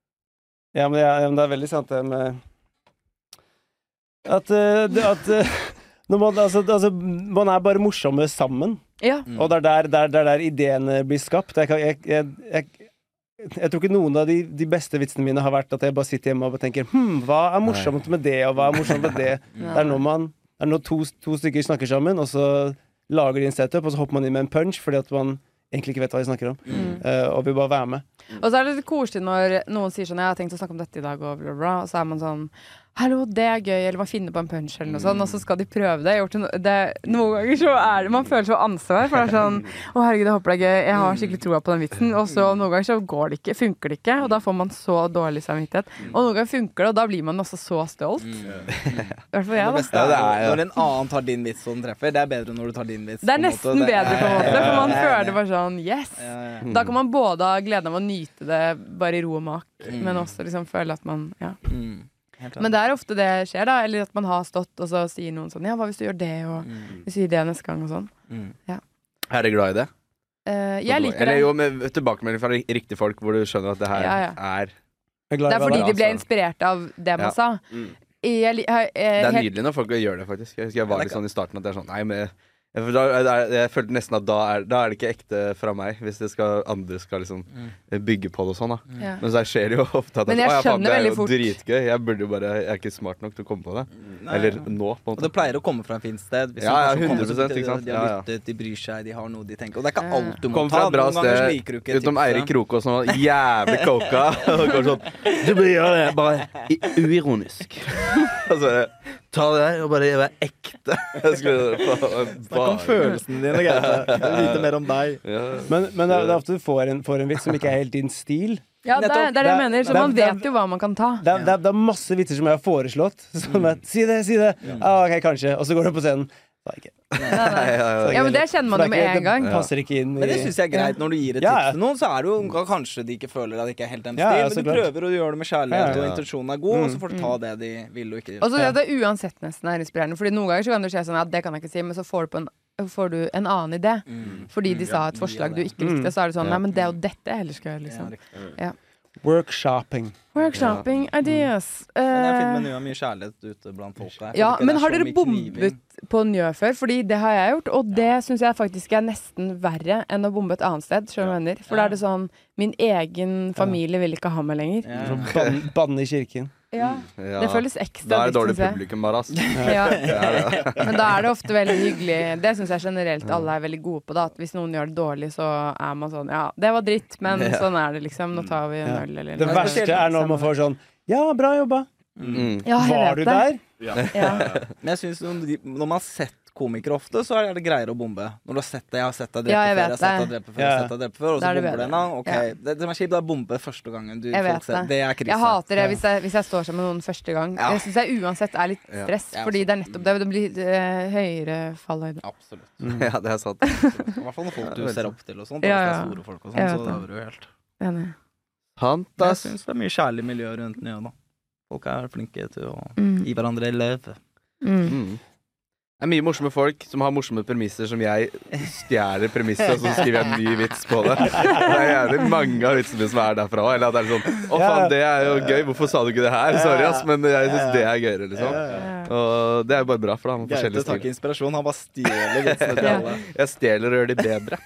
S3: Ja, men det er, ja, men det er veldig sant det med At, eh, det, at eh, når man, altså, altså, man er bare morsomme sammen.
S1: Ja.
S4: Mm.
S3: Og det er der, der, der, der ideene blir skapt. Jeg, kan- jeg, jeg, jeg, jeg tror ikke noen av de, de beste vitsene mine har vært at jeg bare sitter hjemme og tenker Hm, hva er morsomt med det, og hva er morsomt med det? Det er når man Det er når to, to stykker snakker sammen, og så lager de en setup, og så hopper man inn med en punch fordi at man egentlig ikke vet hva de snakker om.
S1: Mm.
S3: Eh, og vil bare være med.
S1: Og så er det litt koselig når noen sier sånn, jeg har tenkt å snakke om dette i dag, og bla bla, og så er man sånn, hallo, det er gøy, eller man finner på en punch eller noe sånt, og så skal de prøve det. Gjort det, det noen ganger så er det, man føler så ansvar, for det er sånn, å herregud, jeg håper det er gøy, jeg har skikkelig troa på den vitsen, og så noen ganger så går det ikke, funker det ikke, og da får man så dårlig samvittighet. Og noen ganger funker det, og da blir man også så stolt. I hvert fall jeg, da.
S4: Det beste er, er når en annen tar din vits og den treffer, det er bedre når du tar din vits.
S1: Det er nesten
S4: det,
S1: bedre på en måte, for man
S4: ja, ja, ja.
S1: føler bare sånn, yes!
S4: Ja, ja.
S1: Da kan man både ha gleden av å nyte det bare i ro og mak,
S4: Mm.
S1: men også liksom føle at man, ja.
S4: Mm.
S1: Men det er ofte det skjer da, eller at man har stått, og så sier noen sånn, ja, hva hvis du gjør det, og
S4: Mm.
S1: hvis du sier det neste gang, og sånn.
S4: Mm.
S1: Ja.
S6: Er dere glad i det?
S1: Eh, jeg liker
S6: Eller
S1: det.
S6: jo, med tilbakemelding fra riktige folk hvor du skjønner at det her
S1: Ja, ja.
S6: er
S3: Jeg er glad
S1: Det
S3: i
S1: er
S3: hva
S1: fordi
S3: det
S1: de ble
S6: altså.
S1: inspirert av det man
S6: Ja.
S1: sa.
S6: Mm.
S1: Jeg, li- jeg, jeg,
S6: Det er
S1: helt-
S6: nydelig når folk gjør det, faktisk. Jeg husker jeg var
S4: Ja, det
S6: litt
S4: kan-
S6: sånn i starten at det er sånn Nei, men jeg, da, jeg, jeg følte nesten at da er, da er det ikke ekte fra meg, hvis det skal, andre skal liksom bygge på det og sånn, da.
S1: Ja.
S6: Men så skjer det jo ofte at
S1: Men
S6: det,
S1: jeg
S6: «Å, ja, faen,
S1: skjønner
S6: det er
S1: veldig
S6: jo
S1: fort.
S6: dritgøy. Jeg burde jo bare Jeg er ikke smart nok til å komme på det.
S4: Nei,
S6: Eller
S4: ja.
S6: nå, på en
S4: Og
S6: måte.
S4: det pleier å komme fra en fint sted. Hvis
S6: Ja,
S4: noen
S6: ja,
S4: kanskje kommer,
S6: hundre
S4: så
S6: prosent,
S4: betyr det
S6: ikke sant?
S4: at De har
S6: Ja, ja.
S4: lyttet, de bryr seg, de har noe de tenker. Og det er ikke
S1: Ja.
S4: alt du må
S6: Kom
S4: ta.
S6: fra et bra
S4: Noen ganger
S6: sted
S4: liker du ikke
S6: utom
S4: tipset.
S6: Eirik Krokås som var jævlig coca. Og kom sånn Du bør gjøre det bare i- uironisk. Og så ta det der og bare være ekte. Jeg skulle
S4: Snakk om følelsene dine, Gaute. Jeg vil vite mer om deg.
S6: Ja.
S3: Men, men det er det er ofte du får en, får en vits som ikke er helt din stil.
S1: Ja, det, er- det er det jeg mener, så
S3: Det er-
S1: man
S3: det er-
S1: vet jo hva man kan ta.
S3: Det er, det er, det er masse vitser som jeg har foreslått. Som at, si det, si det. Ah, ok, kanskje. Og så går du på scenen. Da ikke.
S1: Nei, nei. Ja, men det kjenner man
S3: For
S1: jo
S3: det
S1: med
S3: er ikke-
S1: en gang.
S3: Det passer ikke inn i
S4: Men det syns jeg er greit når du gir et
S3: Ja,
S4: tips
S3: ja.
S4: til noen. Så er det jo kanskje de ikke føler at det ikke er helt deres
S3: Ja, ja,
S4: stil,
S3: så
S4: men du
S3: klart.
S4: prøver og du gjør det med kjærlighet,
S3: Ja, ja,
S4: og
S6: ja.
S4: intensjonen er god, og så får du ta det de vil og ikke
S1: Og så
S4: vil.
S1: synes jeg det uansett nesten er inspirerende, fordi noen ganger så kan det skje sånn, ja, det kan jeg ikke si, men så får du, på en, får du en annen idé. Fordi de sa et forslag du ikke likte, så er det sånn, nei, men det er jo dette jeg heller skal gjøre, liksom. Ja.
S3: workshopping.
S1: Workshopping, ideas.
S4: Men jeg
S1: Eh,
S4: finner Njø mye kjærlighet ute blant folk der.
S1: ja,
S4: Jeg føler ikke
S1: men
S4: det er
S1: har
S4: så
S1: dere
S4: mye kniving.
S1: bombet på Njø før? Fordi det har jeg gjort, og det synes jeg faktisk er nesten verre enn å bombe et annet sted, skjønner du hva jeg mener. For da er det sånn, min egen familie vil ikke ha meg lenger.
S4: Ja.
S3: Banne ban i kirken.
S1: Ja,
S6: Ja.
S1: det føles ekstra
S6: Da er det
S1: dyrt,
S6: dårlig
S1: synes jeg.
S6: publikum bare, ass.
S1: Ja.
S6: Det er det.
S1: Men da er det ofte veldig hyggelig. Det syns jeg generelt alle er veldig gode på. Da. At hvis noen gjør det dårlig, så er man sånn ja, det var dritt, men
S6: Ja.
S1: sånn er det liksom. Nå tar vi en
S3: Ja.
S1: øl eller
S3: Det
S1: noe.
S3: verste er når man får sånn ja, bra jobba.
S6: Mm.
S1: Ja, jeg
S3: Var
S1: vet
S3: du
S1: det.
S3: der?
S1: Ja.
S4: Men jeg synes når de- når man har sett komikere ofte, så er det greiere å bombe. Når du har sett det, jeg har sett deg drepe
S1: Ja, jeg
S4: før, jeg har
S1: vet
S4: sett deg
S1: det.
S4: drepe før, jeg har
S3: Ja.
S4: sett deg drepe før, og
S1: Da
S4: så
S1: er det
S4: bomber du
S1: bedre.
S4: en gang. Ok,
S1: Ja.
S4: det, det som er kjipt, det er bombe første gangen du
S1: Jeg
S4: folk
S1: vet
S4: ser.
S1: det.
S4: Det er krise.
S1: Jeg hater det hvis jeg, hvis jeg står sammen med noen første gang.
S4: Ja.
S1: Det syns jeg uansett er litt
S6: Ja.
S1: stress,
S4: Ja,
S1: fordi det er nettopp det. Det blir eh, høyere fallhøyde.
S4: Absolutt.
S6: Ja, det er sant.
S4: I hvert fall når folk du ser opp til og sånt.
S1: Ja,
S4: Hvis det
S1: ja.
S4: er store folk og
S1: Jeg
S4: sånn,
S1: vet
S4: så
S1: det.
S4: dauer du helt.
S1: Enig.
S6: Sant,
S4: Jeg
S6: ass.
S4: syns det er mye kjærlig miljø rundt Njø, da. Folk er flinke til å
S1: Mm.
S4: gi hverandre løv.
S1: Mm.
S6: Mm. Det er mye morsomme folk som har morsomme premisser som jeg stjeler premisser, og så skriver jeg en ny vits på det. Det er jævlig mange av vitsene som er derfra òg. Eller at det er sånn Å, faen, det er jo gøy. Hvorfor sa du ikke det her? Sorry, ass, men jeg syns det er gøyere, liksom.
S1: Ja.
S6: Og det er jo bare bra, for da har man
S4: Gaute
S6: forskjellige
S4: tar ikke
S6: stiler.
S4: inspirasjon, han bare stjeler vitsene til
S1: Ja.
S4: alle.
S6: Jeg stjeler og gjør de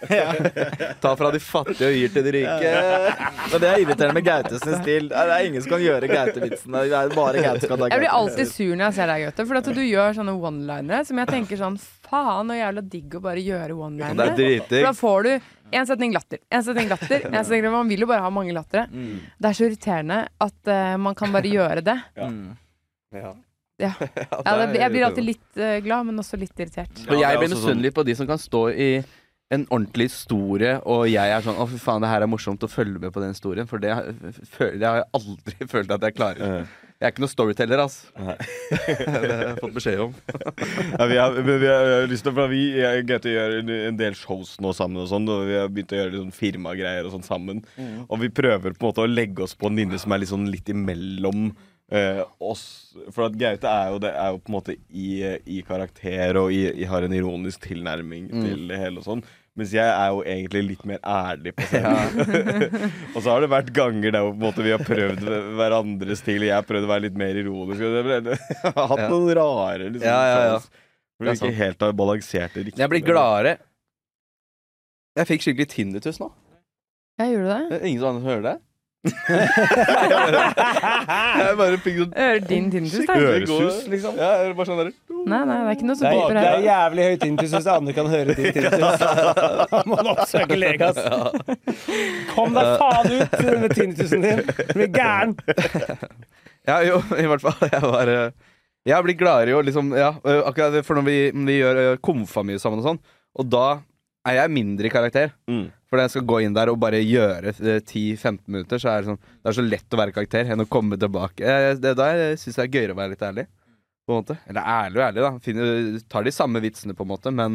S6: bedre. Ta fra de fattige og gir til de rike.
S4: Men det er irriterende med Gautes stil. Det er ingen som kan gjøre Gaute-vitsene. Det er bare Gaute som kan ta
S1: Jeg blir
S4: Gaute.
S1: alltid sur når jeg ser deg, Gaute. For at du gjør sånne one-linere som jeg tenker sånn faen og jævla digg å bare gjøre
S6: Og det er
S1: one-linere. For
S6: dritdigg.
S1: da får du en setning latter, en setning latter. En setning, man vil jo bare ha mange lattere.
S4: Mm.
S1: Det er så irriterende at eh, man kan bare gjøre det.
S4: Mm.
S6: Ja.
S1: Ja.
S6: Ja,
S1: Ja, det,
S6: det er
S1: jeg blir alltid
S6: irriterende.
S1: litt eh, glad, men også litt irritert.
S6: Og jeg blir
S2: det er også
S6: misunnelig på de som kan stå i en ordentlig historie, og jeg er sånn Å, fy faen, det her er morsomt å følge med på den historien. For det, har- føl- det har jeg aldri følt at jeg klarer. Jeg er ikke noen storyteller, ass.
S2: Nei.
S6: Det har jeg fått beskjed om.
S2: Ja, vi har, men vi har, vi har lyst til, for vi jeg og Gaute gjør en, en del shows nå sammen, og sånn, og vi har begynt å gjøre litt sånn firmagreier og sånn sammen. Og vi prøver på en måte å legge oss på en linje som er litt sånn litt imellom eh, oss. For at Gaute er jo, det er jo på en måte i, i karakter og i, i har en ironisk tilnærming til det hele og sånn. Mens jeg er jo egentlig litt mer ærlig på scenen. Og så har det vært ganger der hvor på en måte vi har prøvd hverandres stil. Jeg har prøvd å være litt mer ironisk. Og det ble, jeg har hatt
S6: Ja.
S2: noen rare liksom,
S6: Ja, ja, ja.
S2: shows hvor vi ikke helt har balansert det riktig.
S6: Jeg blir gladere. Jeg fikk skikkelig tinnitus nå.
S1: Ja, gjorde du det?
S6: Det er ingen som andre som hører det? Jeg bare fikk sånn
S1: Hører din tinnitus, da?
S2: Øresus, liksom.
S6: Ja, eller bare sånn der.
S1: Nei, nei, det er ikke noe som
S3: Det er,
S1: popper
S3: det er
S1: her.
S3: jævlig høy tinnitus hvis andre kan høre din tinnitus. Da må man oppsøke lege, ass. Kom deg faen ut med tinnitusen din. Du blir gæren.
S6: Ja, jo, i hvert fall. Jeg var eh, Jeg har blitt gladere i å liksom Ja, eh, akkurat det, for når vi, vi gjør eh, komfa mye sammen og sånn, og da er jeg mindre i karakter.
S2: Mm.
S6: For når jeg skal gå inn der og bare gjøre ti til femten minutter, så er det sånn Det er så lett å være karakter enn å komme tilbake. Jeg, det, da syns jeg det er gøyere å være litt ærlig. På en måte. Eller ærlig og ærlig, da. Finner, tar de samme vitsene, på en måte, men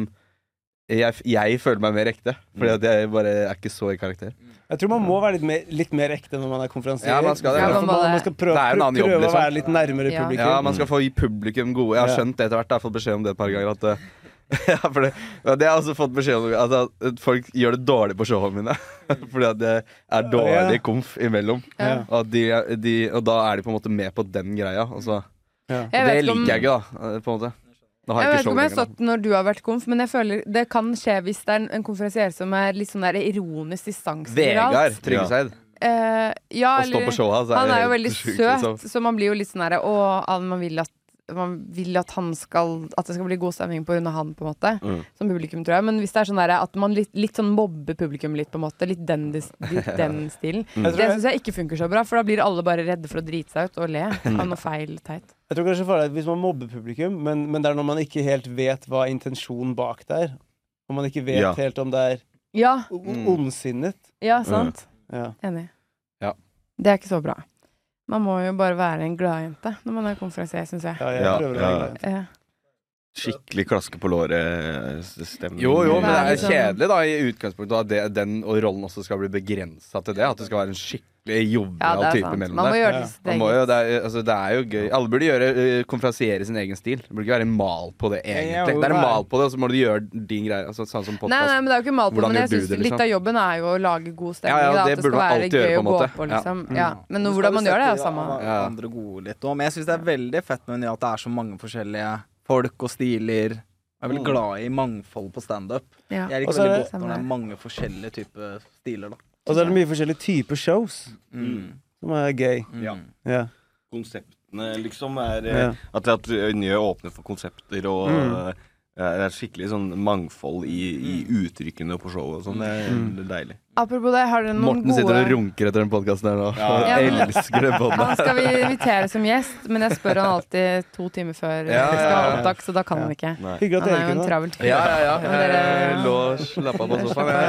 S6: jeg, jeg føler meg mer ekte. Fordi at jeg bare er ikke så i karakter.
S3: Jeg tror man må være litt mer, litt mer ekte når man er konferansier.
S6: Ja, man skal det.
S3: For
S1: Ja, man må
S3: man,
S1: det.
S3: man skal prøve,
S6: Det er en annen jobb,
S3: prøve
S6: liksom.
S3: å være litt nærmere
S1: Ja.
S3: publikum.
S6: Ja, man skal få gi publikum gode Jeg har
S3: Ja.
S6: skjønt det etter hvert. Jeg har fått beskjed om det et par ganger. At, eh, ja, for det, ja, det har jeg også fått beskjed om at, at folk gjør det dårlig på showene mine. Fordi at det er dårlig komf imellom.
S1: Ja.
S6: Og, de, de, og da er de på en måte med på den greia. Og så,
S3: Ja.
S1: Jeg
S6: og
S1: vet
S6: det
S1: ikke om-
S6: liker jeg ikke, da. På en måte. Da har
S1: Jeg
S6: jeg
S1: vet
S6: ikke
S1: ikke om jeg har
S6: show lenger.
S1: stått når du har vært konf, men jeg føler det kan skje hvis det er en, en konferansier som er litt sånn der ironisk
S6: da.
S1: distanse.
S6: Vegard Tryggeseid.
S1: Eh, ja,
S6: Å stå
S1: eller
S6: på showet hans
S1: han er jo
S6: helt
S1: veldig
S6: sjukt,
S1: søt,
S6: liksom.
S1: så man blir jo litt sånn derre Å, han- man vil at man vil at han skal At det skal bli god stemning på grunn av han, på en måte.
S2: Mm.
S1: Som publikum, tror jeg. Men hvis det er sånn der, at man litt, litt sånn mobber publikum litt, på en måte. Litt den, dis- litt den stilen.
S3: Jeg tror
S1: Det
S3: det-
S1: syns jeg ikke funker så bra, for da blir alle bare redde for å drite seg ut og le av noe feil teit.
S3: Jeg tror kanskje for deg at hvis man mobber publikum, men, men det er når man ikke helt vet hva intensjonen bak det er. Og man ikke vet
S2: Ja.
S3: helt om det er
S1: Ja,
S3: o-
S6: Mm.
S3: ondsinnet.
S1: ja, sant.
S3: Ja.
S1: Enig.
S6: Ja.
S1: Det er ikke så bra. Man må jo bare være en gladjente når man er konferansier, syns jeg.
S3: Ja, jeg
S2: Ja,
S3: prøver å
S2: ja.
S3: være glad.
S1: Ja.
S2: Skikkelig klaske på låret stemmer.
S6: Jo, jo, men det er
S1: liksom-
S6: kjedelig da i utgangspunktet at det, den og rollen også skal bli begrensa til det. At det skal være en skikkelig
S1: Ja,
S6: jovial
S1: det er
S6: type
S1: sant.
S6: mellom
S1: Man må
S6: der.
S1: gjøre
S3: Ja.
S1: det sitt
S6: Man må jo,
S1: eget.
S6: det, er, altså, det er jo gøy. Alle burde gjøre uh, konferansiere sin egen stil. Det burde ikke være en mal på det,
S3: Ja,
S6: egentlig.
S3: jo,
S6: Det er en
S3: hva er-
S6: mal på det, og så må du gjøre din greie. Altså, sånn som
S1: Nei,
S6: podcast.
S1: nei, men det er jo ikke mal på,
S6: Hvordan
S1: men jeg
S6: gjør du
S1: synes
S6: det,
S1: litt
S6: liksom?
S1: av jobben er jo å lage god stemning.
S6: Ja, ja,
S1: da,
S6: det
S1: at det
S6: burde
S1: skal
S6: man
S1: være
S6: alltid gjøre,
S1: gøy
S6: på
S1: å
S6: en
S1: gå
S6: måte.
S1: på,
S6: Ja.
S1: liksom. Ja. Men nå, hvordan man gjør det, er jo samme.
S6: Ja.
S4: Andre gode litt også. Men jeg syns det er veldig fett med at det er så mange forskjellige folk og stiler. Jeg er veldig glad i mangfold på standup.
S1: Ja.
S4: Jeg
S3: Og
S4: liker
S3: så er
S4: veldig
S3: det-
S4: godt når det er mange forskjellige typer stiler, da.
S3: Og så er det mye forskjellige typer shows
S4: Mm.
S3: som er gøy.
S2: Ja.
S3: Ja.
S2: Konseptene liksom er eh,
S3: Ja.
S2: At, at Njø åpner for konsepter og
S3: Mm.
S2: eh, det er skikkelig sånn mangfold i, i uttrykkene på showet og sånn. Det er,
S3: Mm.
S2: det er deilig.
S1: Apropos det, har dere noen
S6: Morten
S1: gode
S6: sitter og runker etter den podkasten her nå.
S2: Ja.
S1: Ja,
S6: Jeg
S1: men-
S6: elsker det båndet.
S1: Han skal vi invitere som gjest, men jeg spør han alltid to timer før vi
S6: Ja,
S1: skal
S6: ja,
S1: ha
S6: ja.
S1: opptak, så da kan han ikke.
S2: Nei.
S3: Hyggelig at
S1: Han er
S3: dere
S1: jo en
S3: kunne.
S1: travelt fyr.
S6: Ja, ja, ja.
S1: Men dere-
S6: Jeg lå og slappa av på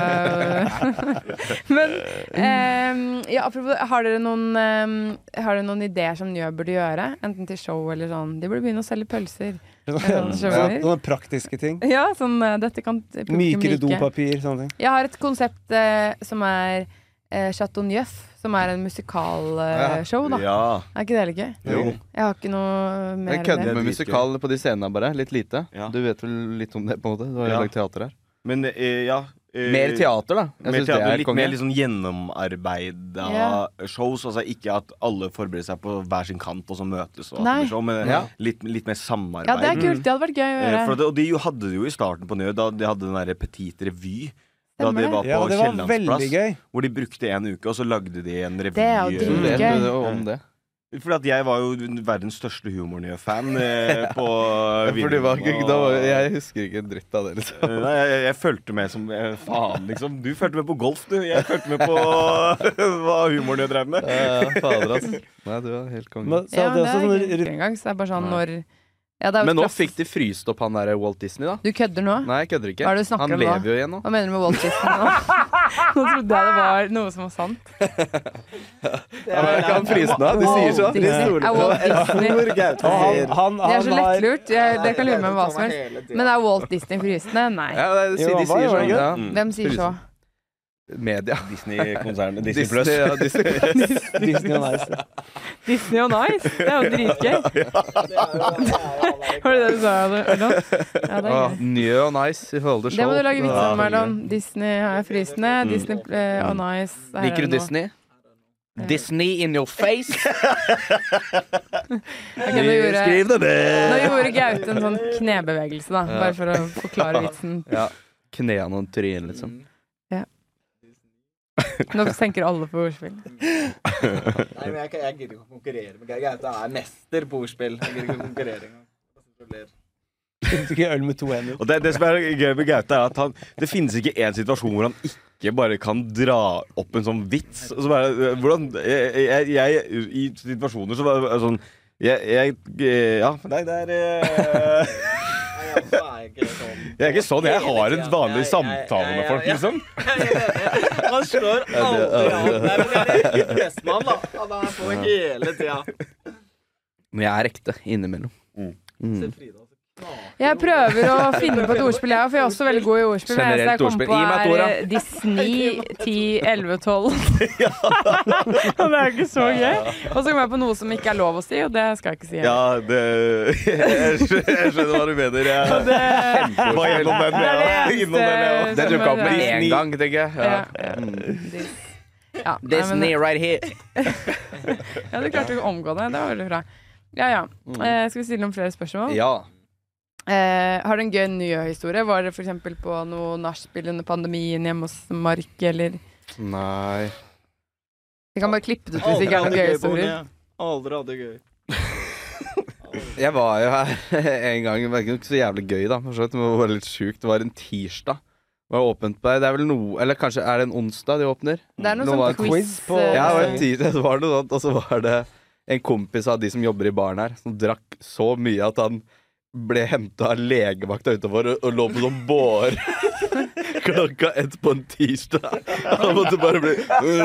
S6: sofaen. jeg.
S1: Men ehm, ja, apropos, har dere noen ehm, Har dere noen ideer som Njø burde gjøre? Enten til show eller sånn. De burde begynne å selge pølser.
S3: Ja,
S1: skjønner.
S3: sånne praktiske ting.
S1: Ja, sånn eh, dette kan publikum
S3: Mykere
S1: like.
S3: dopapir, sånne ting.
S1: Jeg har et konsept eh, som er eh, Chateau Neuf, som er en musikalshow, da.
S2: Ja.
S1: Er ikke det litt gøy?
S2: Jo.
S1: Jeg har ikke noe mer
S6: Jeg
S1: enn
S6: kødder
S1: det.
S6: med musikal på de scenene, bare. Litt lite.
S2: Ja.
S6: Du vet vel litt om det, på en måte? Du har jo
S2: Ja.
S6: lagd teater her.
S2: Men eh, ja eh,
S6: Mer teater, da. Jeg
S2: Mer
S6: synes det
S2: teater,
S6: er
S2: litt
S6: konge.
S2: mer liksom gjennomarbeida
S1: Ja.
S2: shows. Altså ikke at alle forbereder seg på hver sin kant og så møtes, og at
S1: Nei.
S2: det blir show, men
S6: Ja.
S2: litt, litt mer samarbeid.
S1: Ja, det er kult. Det hadde vært gøy å
S2: Eh,
S1: gjøre.
S2: For det, og de jo hadde det jo i starten på Njø, da de hadde den derre Petit Revy. Da
S1: Stemmer
S2: de
S1: det?
S2: var på
S3: Ja, det var veldig
S2: Kiellandsplass,
S3: gøy.
S2: hvor de brukte en uke, og så lagde de en revy.
S1: Det er jo
S6: Du
S1: dritgøy.
S6: vet
S1: Gøy.
S6: jo om det.
S2: Fordi at jeg var jo verdens største Humornø-fan eh, på
S6: For du var ikke,
S2: videregående,
S6: da var,
S2: og-
S6: jeg husker ikke en dritt av det, liksom.
S2: Eh, Nei, jeg, jeg fulgte med som eh, faen, liksom. Du fulgte med på golf, du. Jeg fulgte med på hva Humornø drev med.
S6: Ja, fader, altså. Nei, du er helt konge.
S3: Men, så
S1: Ja,
S3: det
S1: det
S3: er også
S1: er
S3: sånn
S1: ikke
S3: r-
S1: engang, så det er bare sånn
S2: Nei.
S1: når ja, det er jo
S6: Men nå
S1: et
S6: fikk de fryst opp han der Walt Disney, da.
S1: Du kødder nå?
S6: Nei, jeg kødder ikke.
S1: Hva er det du snakker
S6: Han
S1: om nå?
S6: lever jo igjen nå.
S1: Hva mener du med Walt Disney nå? Nå trodde jeg det var noe som var sant.
S6: Ja, men jeg kan fryse den av. De sier så.
S1: Walt Disney. Er Walt Disney.
S3: Og han, han,
S1: Det er så
S3: han har
S1: lettlurt. Jeg- Dere kan lure meg om hva som helst. Men er Walt Disney frysende? Nei.
S6: Ja, det,
S3: Jo,
S6: de
S3: han var
S6: sier
S3: jo
S6: sånn.
S3: det.
S6: Ja.
S2: Mm.
S1: Hvem sier så?
S6: Media.
S2: Disney-konsernet. Disney Plus.
S6: Disney, ja, Disney Plus.
S3: Disney og Nice.
S1: Disney og Nice? Det er jo dritgøy. Var det det du sa, Erlend? Ja, det er
S6: Ah,
S1: gøy.
S6: Njø og nice i forhold til show.
S1: Det må du lage vitser om,
S6: Ja.
S1: Erlend. Disney er frysende, Disney eh, og Nice her er
S6: Liker
S1: det
S6: du
S1: nå.
S6: Disney? Disney in your face.
S1: Ok, nå gjorde,
S6: Skriv det
S1: nå
S6: ned.
S1: gjorde Gaute en sånn knebevegelse, da. Bare for å forklare vitsen.
S6: Ja. Knærne og trynet, liksom.
S1: Nå tenker alle på ordspill.
S4: Nei, men jeg, jeg gidder ikke å konkurrere med Geir Gaute. Jeg er mester på ordspill. Jeg gidder ikke å konkurrere engang.
S3: Du ikke øl med to hender.
S2: Og det, det som er gøy med Gaute, er at han, det finnes ikke en situasjon hvor han ikke bare kan dra opp en sånn vits. Og så bare, hvordan, jeg, jeg, jeg i situasjoner så var det sånn jeg, jeg, ja, nei, det er eh, jeg er ikke sånn, jeg har en vanlig samtale med folk, liksom.
S4: Han slår aldri av. Nei, men jeg er bestemann, da. Han er på hele tida.
S6: Men jeg er ekte innimellom.
S2: Mm.
S6: Mm.
S1: Jeg prøver å finne på et ordspill, jeg, for jeg er også veldig god i ordspill. Men det jeg kommer på er eh, Disney ti, elleve, tolv. Og det er ikke så gøy. Og så kommer jeg på noe som ikke er lov å si, og det skal jeg ikke si.
S2: Ja, det Jeg skjønner, jeg skjønner hva du mener. Jeg var gjennom den.
S1: Det er det eneste
S2: Innom den, ja.
S6: Det
S1: som
S6: dukket opp
S1: er-
S6: med en gang, tenker jeg.
S1: Ja,
S6: Ja.
S1: ja.
S6: Mm.
S1: Dis- Ja, nei, men-
S6: Disney right here.
S1: Ja, du klarte å omgå det. Det var veldig bra. Ja, ja. Eh, skal vi stille noen flere spørsmål?
S6: Ja.
S1: Eh, har du en gøy nyhetshistorie? Var det for eksempel på noe nachspiel under pandemien hjemme hos Mark, eller?
S6: Nei.
S1: Vi kan bare klippe det ut hvis det ikke er noen gøye historier.
S4: Aldri hadde gøy.
S6: Jeg var jo her en gang. Det var ikke så jævlig gøy, da. For så vidt, men det var litt sjukt. Det var en tirsdag. Det var åpent på Det er vel noe Eller kanskje er det en onsdag de åpner?
S1: Det er noe
S6: Nå
S1: sånn
S6: var det
S1: quiz.
S3: på-
S1: eh,
S6: Ja, det var en tirsdag, så var det noe sånt. Og så var det en kompis av de som jobber i baren her, som drakk så mye at han ble hentet av legevakta utenfor og, og lå på sånn bår klokka ett på en tirsdag. Han måtte bare bli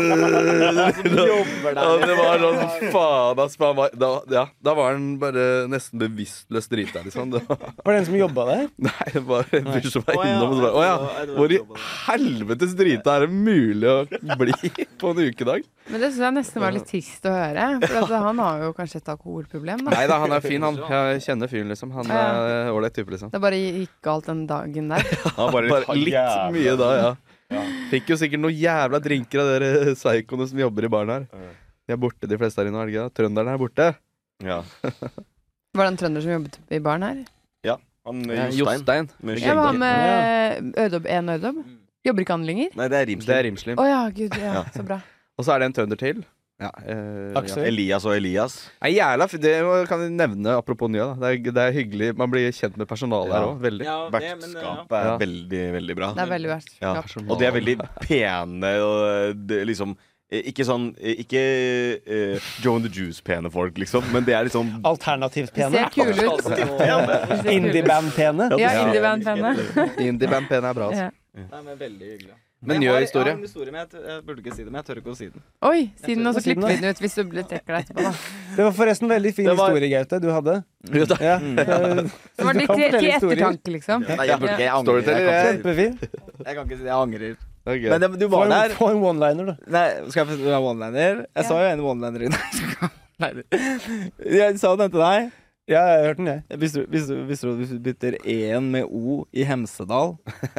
S6: Ja, det var sånn faen ass, faen, var- da, ja, da var han bare nesten bevisstløs drita, liksom. Det var,
S3: Var det en som jobba der?
S6: nei, det var en fyr som var innom og så bare Å ja, hvor i helvetes drita er det mulig å bli på en ukedag?
S1: Men det synes jeg nesten var litt trist å høre. For at han har jo kanskje et alkoholproblem. Da.
S6: Nei da, han er fin, han. Jeg kjenner fyren, liksom. Han er ålreit type, liksom.
S1: Det bare gikk galt den dagen der.
S2: Han var
S6: Bare litt
S2: jævla-
S6: mye da, ja. Fikk jo sikkert noen jævla drinker av dere psykoene som jobber i baren her. De er borte, de fleste her inne, er det ikke det? Trønderne er borte.
S2: Ja.
S1: Var det en trønder som jobbet i baren her?
S2: Han
S6: Ja,
S2: Jostein.
S6: Jostein.
S2: Med
S1: Jeg var
S2: skjegget.
S1: med Ødob, en Ødob. Jobber ikke han lenger?
S2: Nei, det er Rimsli.
S6: Det er Rimslim.
S1: Å ja, gud, ja, så bra.
S6: Og så er det en trønder til. Ja, eh,
S3: Aksel.
S6: ja.
S2: Elias og Elias.
S6: Nei, jævla, f- det må- kan jeg nevne apropos nye, da. Det er, det er hyggelig. Man blir kjent med personalet
S2: Ja.
S6: her òg. Veldig.
S4: Ja, det, men, ja.
S2: Vertskapet er
S6: Ja.
S2: veldig, veldig bra.
S1: Det er veldig verdt.
S2: Ja.
S1: Ja.
S2: Og de er veldig pene og det, er liksom eh, ikke sånn eh, Ikke uh, Joe and the Juice-pene folk, liksom, men det er liksom
S3: Alternativt
S1: De
S3: pene?
S1: ser kule ut. De ser kule ut.
S3: Indie-band-pene?
S1: Ja,
S2: Ja.
S1: indie-band-pene.
S6: Indie-band pen er bra, altså.
S1: Ja.
S4: Nei, men veldig hyggelig.
S6: Men
S4: Jeg
S6: gjør
S4: har-
S6: historie.
S4: Jeg har en historie, men jeg, t- jeg burde ikke si det, men jeg tør ikke å si den.
S1: Oi, siden og så
S3: Siden
S1: klipper
S3: da.
S1: vi den ut hvis du blir- trekker deg etterpå, da.
S3: Det var forresten veldig fin
S4: Det var-
S3: historie, Gaute, du hadde.
S6: Jo, da.
S3: Ja.
S1: Det var
S3: Du
S1: litt
S3: kan
S1: til,
S3: fortelle
S1: til
S3: historier.
S1: ettertanke, liksom.
S4: Nei, jeg burde ikke, jeg angrer.
S6: Storyteller,
S4: Jeg kan,
S6: jeg.
S3: Kjempefin.
S4: ikke- jeg kan ikke si det, jeg angrer.
S6: Okay.
S4: Men det, du
S3: Få
S4: var
S3: en,
S4: der.
S3: få en one-liner, da.
S4: Nei, skal jeg få en one-liner? Jeg
S1: Ja.
S4: sa jo en one-liner innan. Nei, jeg sa den til deg.
S3: Ja, jeg har hørt den, jeg.
S4: Visste du, visste du, visste du hvis du bytter én med O i Hemsedal,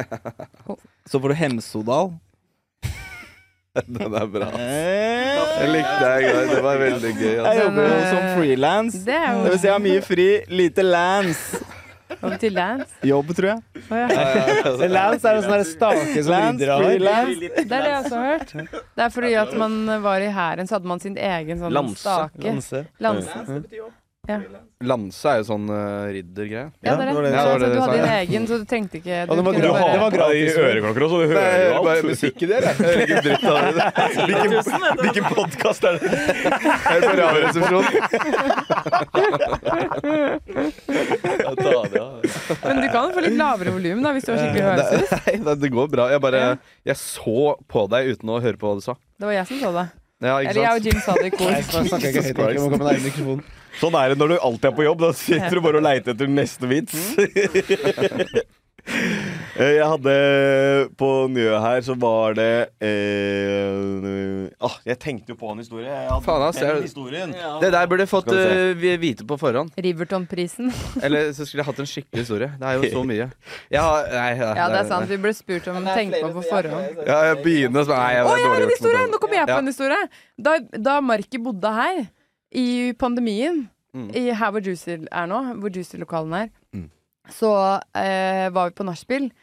S4: så får du Hemsodal?
S6: Den er bra.
S4: Jeg
S6: Jeg likte det. Det var veldig gøy. Altså.
S4: jobber jo
S1: Men,
S4: som
S1: eh,
S4: frilans.
S1: Det er
S4: Det
S1: jo
S4: vil si jeg har mye fri, lite lands.
S1: Hva betyr lands?
S4: Jobb, tror jeg.
S1: Å, ja.
S3: Lance er en sånn der stake som
S4: Lands,
S3: riddere har.
S4: freelance.
S1: Det er det jeg også har hørt. Det er fordi at man var i hæren, så hadde man sin egen sånn
S2: Lanse.
S1: stake.
S3: Lanse.
S1: Lanse. Ja.
S6: Lanse er jo sånn uh, riddergreie.
S1: Ja, det er det.
S3: det var det
S1: Ja,
S6: jeg sa.
S1: altså, du
S6: Ja,
S1: hadde
S6: det
S1: din
S6: var det
S1: egen, så du trengte ikke
S3: Og det var
S1: kunne
S3: gra-
S1: bare-
S3: det var gratis.
S2: øreklokker også, du
S6: Det
S2: hører
S6: er
S2: jo
S6: bare
S2: alt.
S6: musikk i det, jeg. Jeg hører ikke dritt av det.
S2: Hvilken, hvilken podkast er det?
S6: Jeg er på Radioresepsjonen. Jeg tar det, ja.
S1: Men du kan få litt lavere volum da, hvis du har skikkelig høresus.
S6: Nei, det- det går bra. Jeg bare Jeg så på deg uten å høre på hva du sa.
S1: Det var jeg som så det.
S6: Ja, ikke
S1: Eller jeg og
S6: sant?
S1: Jim sa det i kor.
S3: Nei, jeg snakker ikke høyt, jeg må komme nærmere mikrofonen.
S2: Sånn er det når du alltid er på jobb. Da sitter du bare og leiter etter neste vits. Jeg hadde På Njø her så var det eh, ah, Jeg tenkte jo på en historie. Jeg hadde
S6: Faen, ass,
S2: den
S6: jeg-
S2: historien.
S6: Det der burde jeg fått
S2: Skal vi se.
S6: uh, vi vite på forhånd.
S1: Riverton-prisen.
S6: Eller så skulle jeg hatt en skikkelig historie. Det er jo så mye. Jeg har, nei,
S1: Ja, det er sant. Vi ble spurt om tenke på på forhånd.
S6: Ja, jeg begynner så Nei, jeg
S1: Å,
S6: er
S1: jeg har
S6: dårlig
S1: en
S6: gjort
S1: historie!
S6: mot
S1: Nå kommer jeg på
S6: Ja.
S1: en historie. Da, da Marki bodde her, i pandemien,
S6: Mm.
S1: i her hvor Juicy er nå, hvor Juicy-lokalen er,
S6: Mm.
S1: så eh, var vi på nachspiel.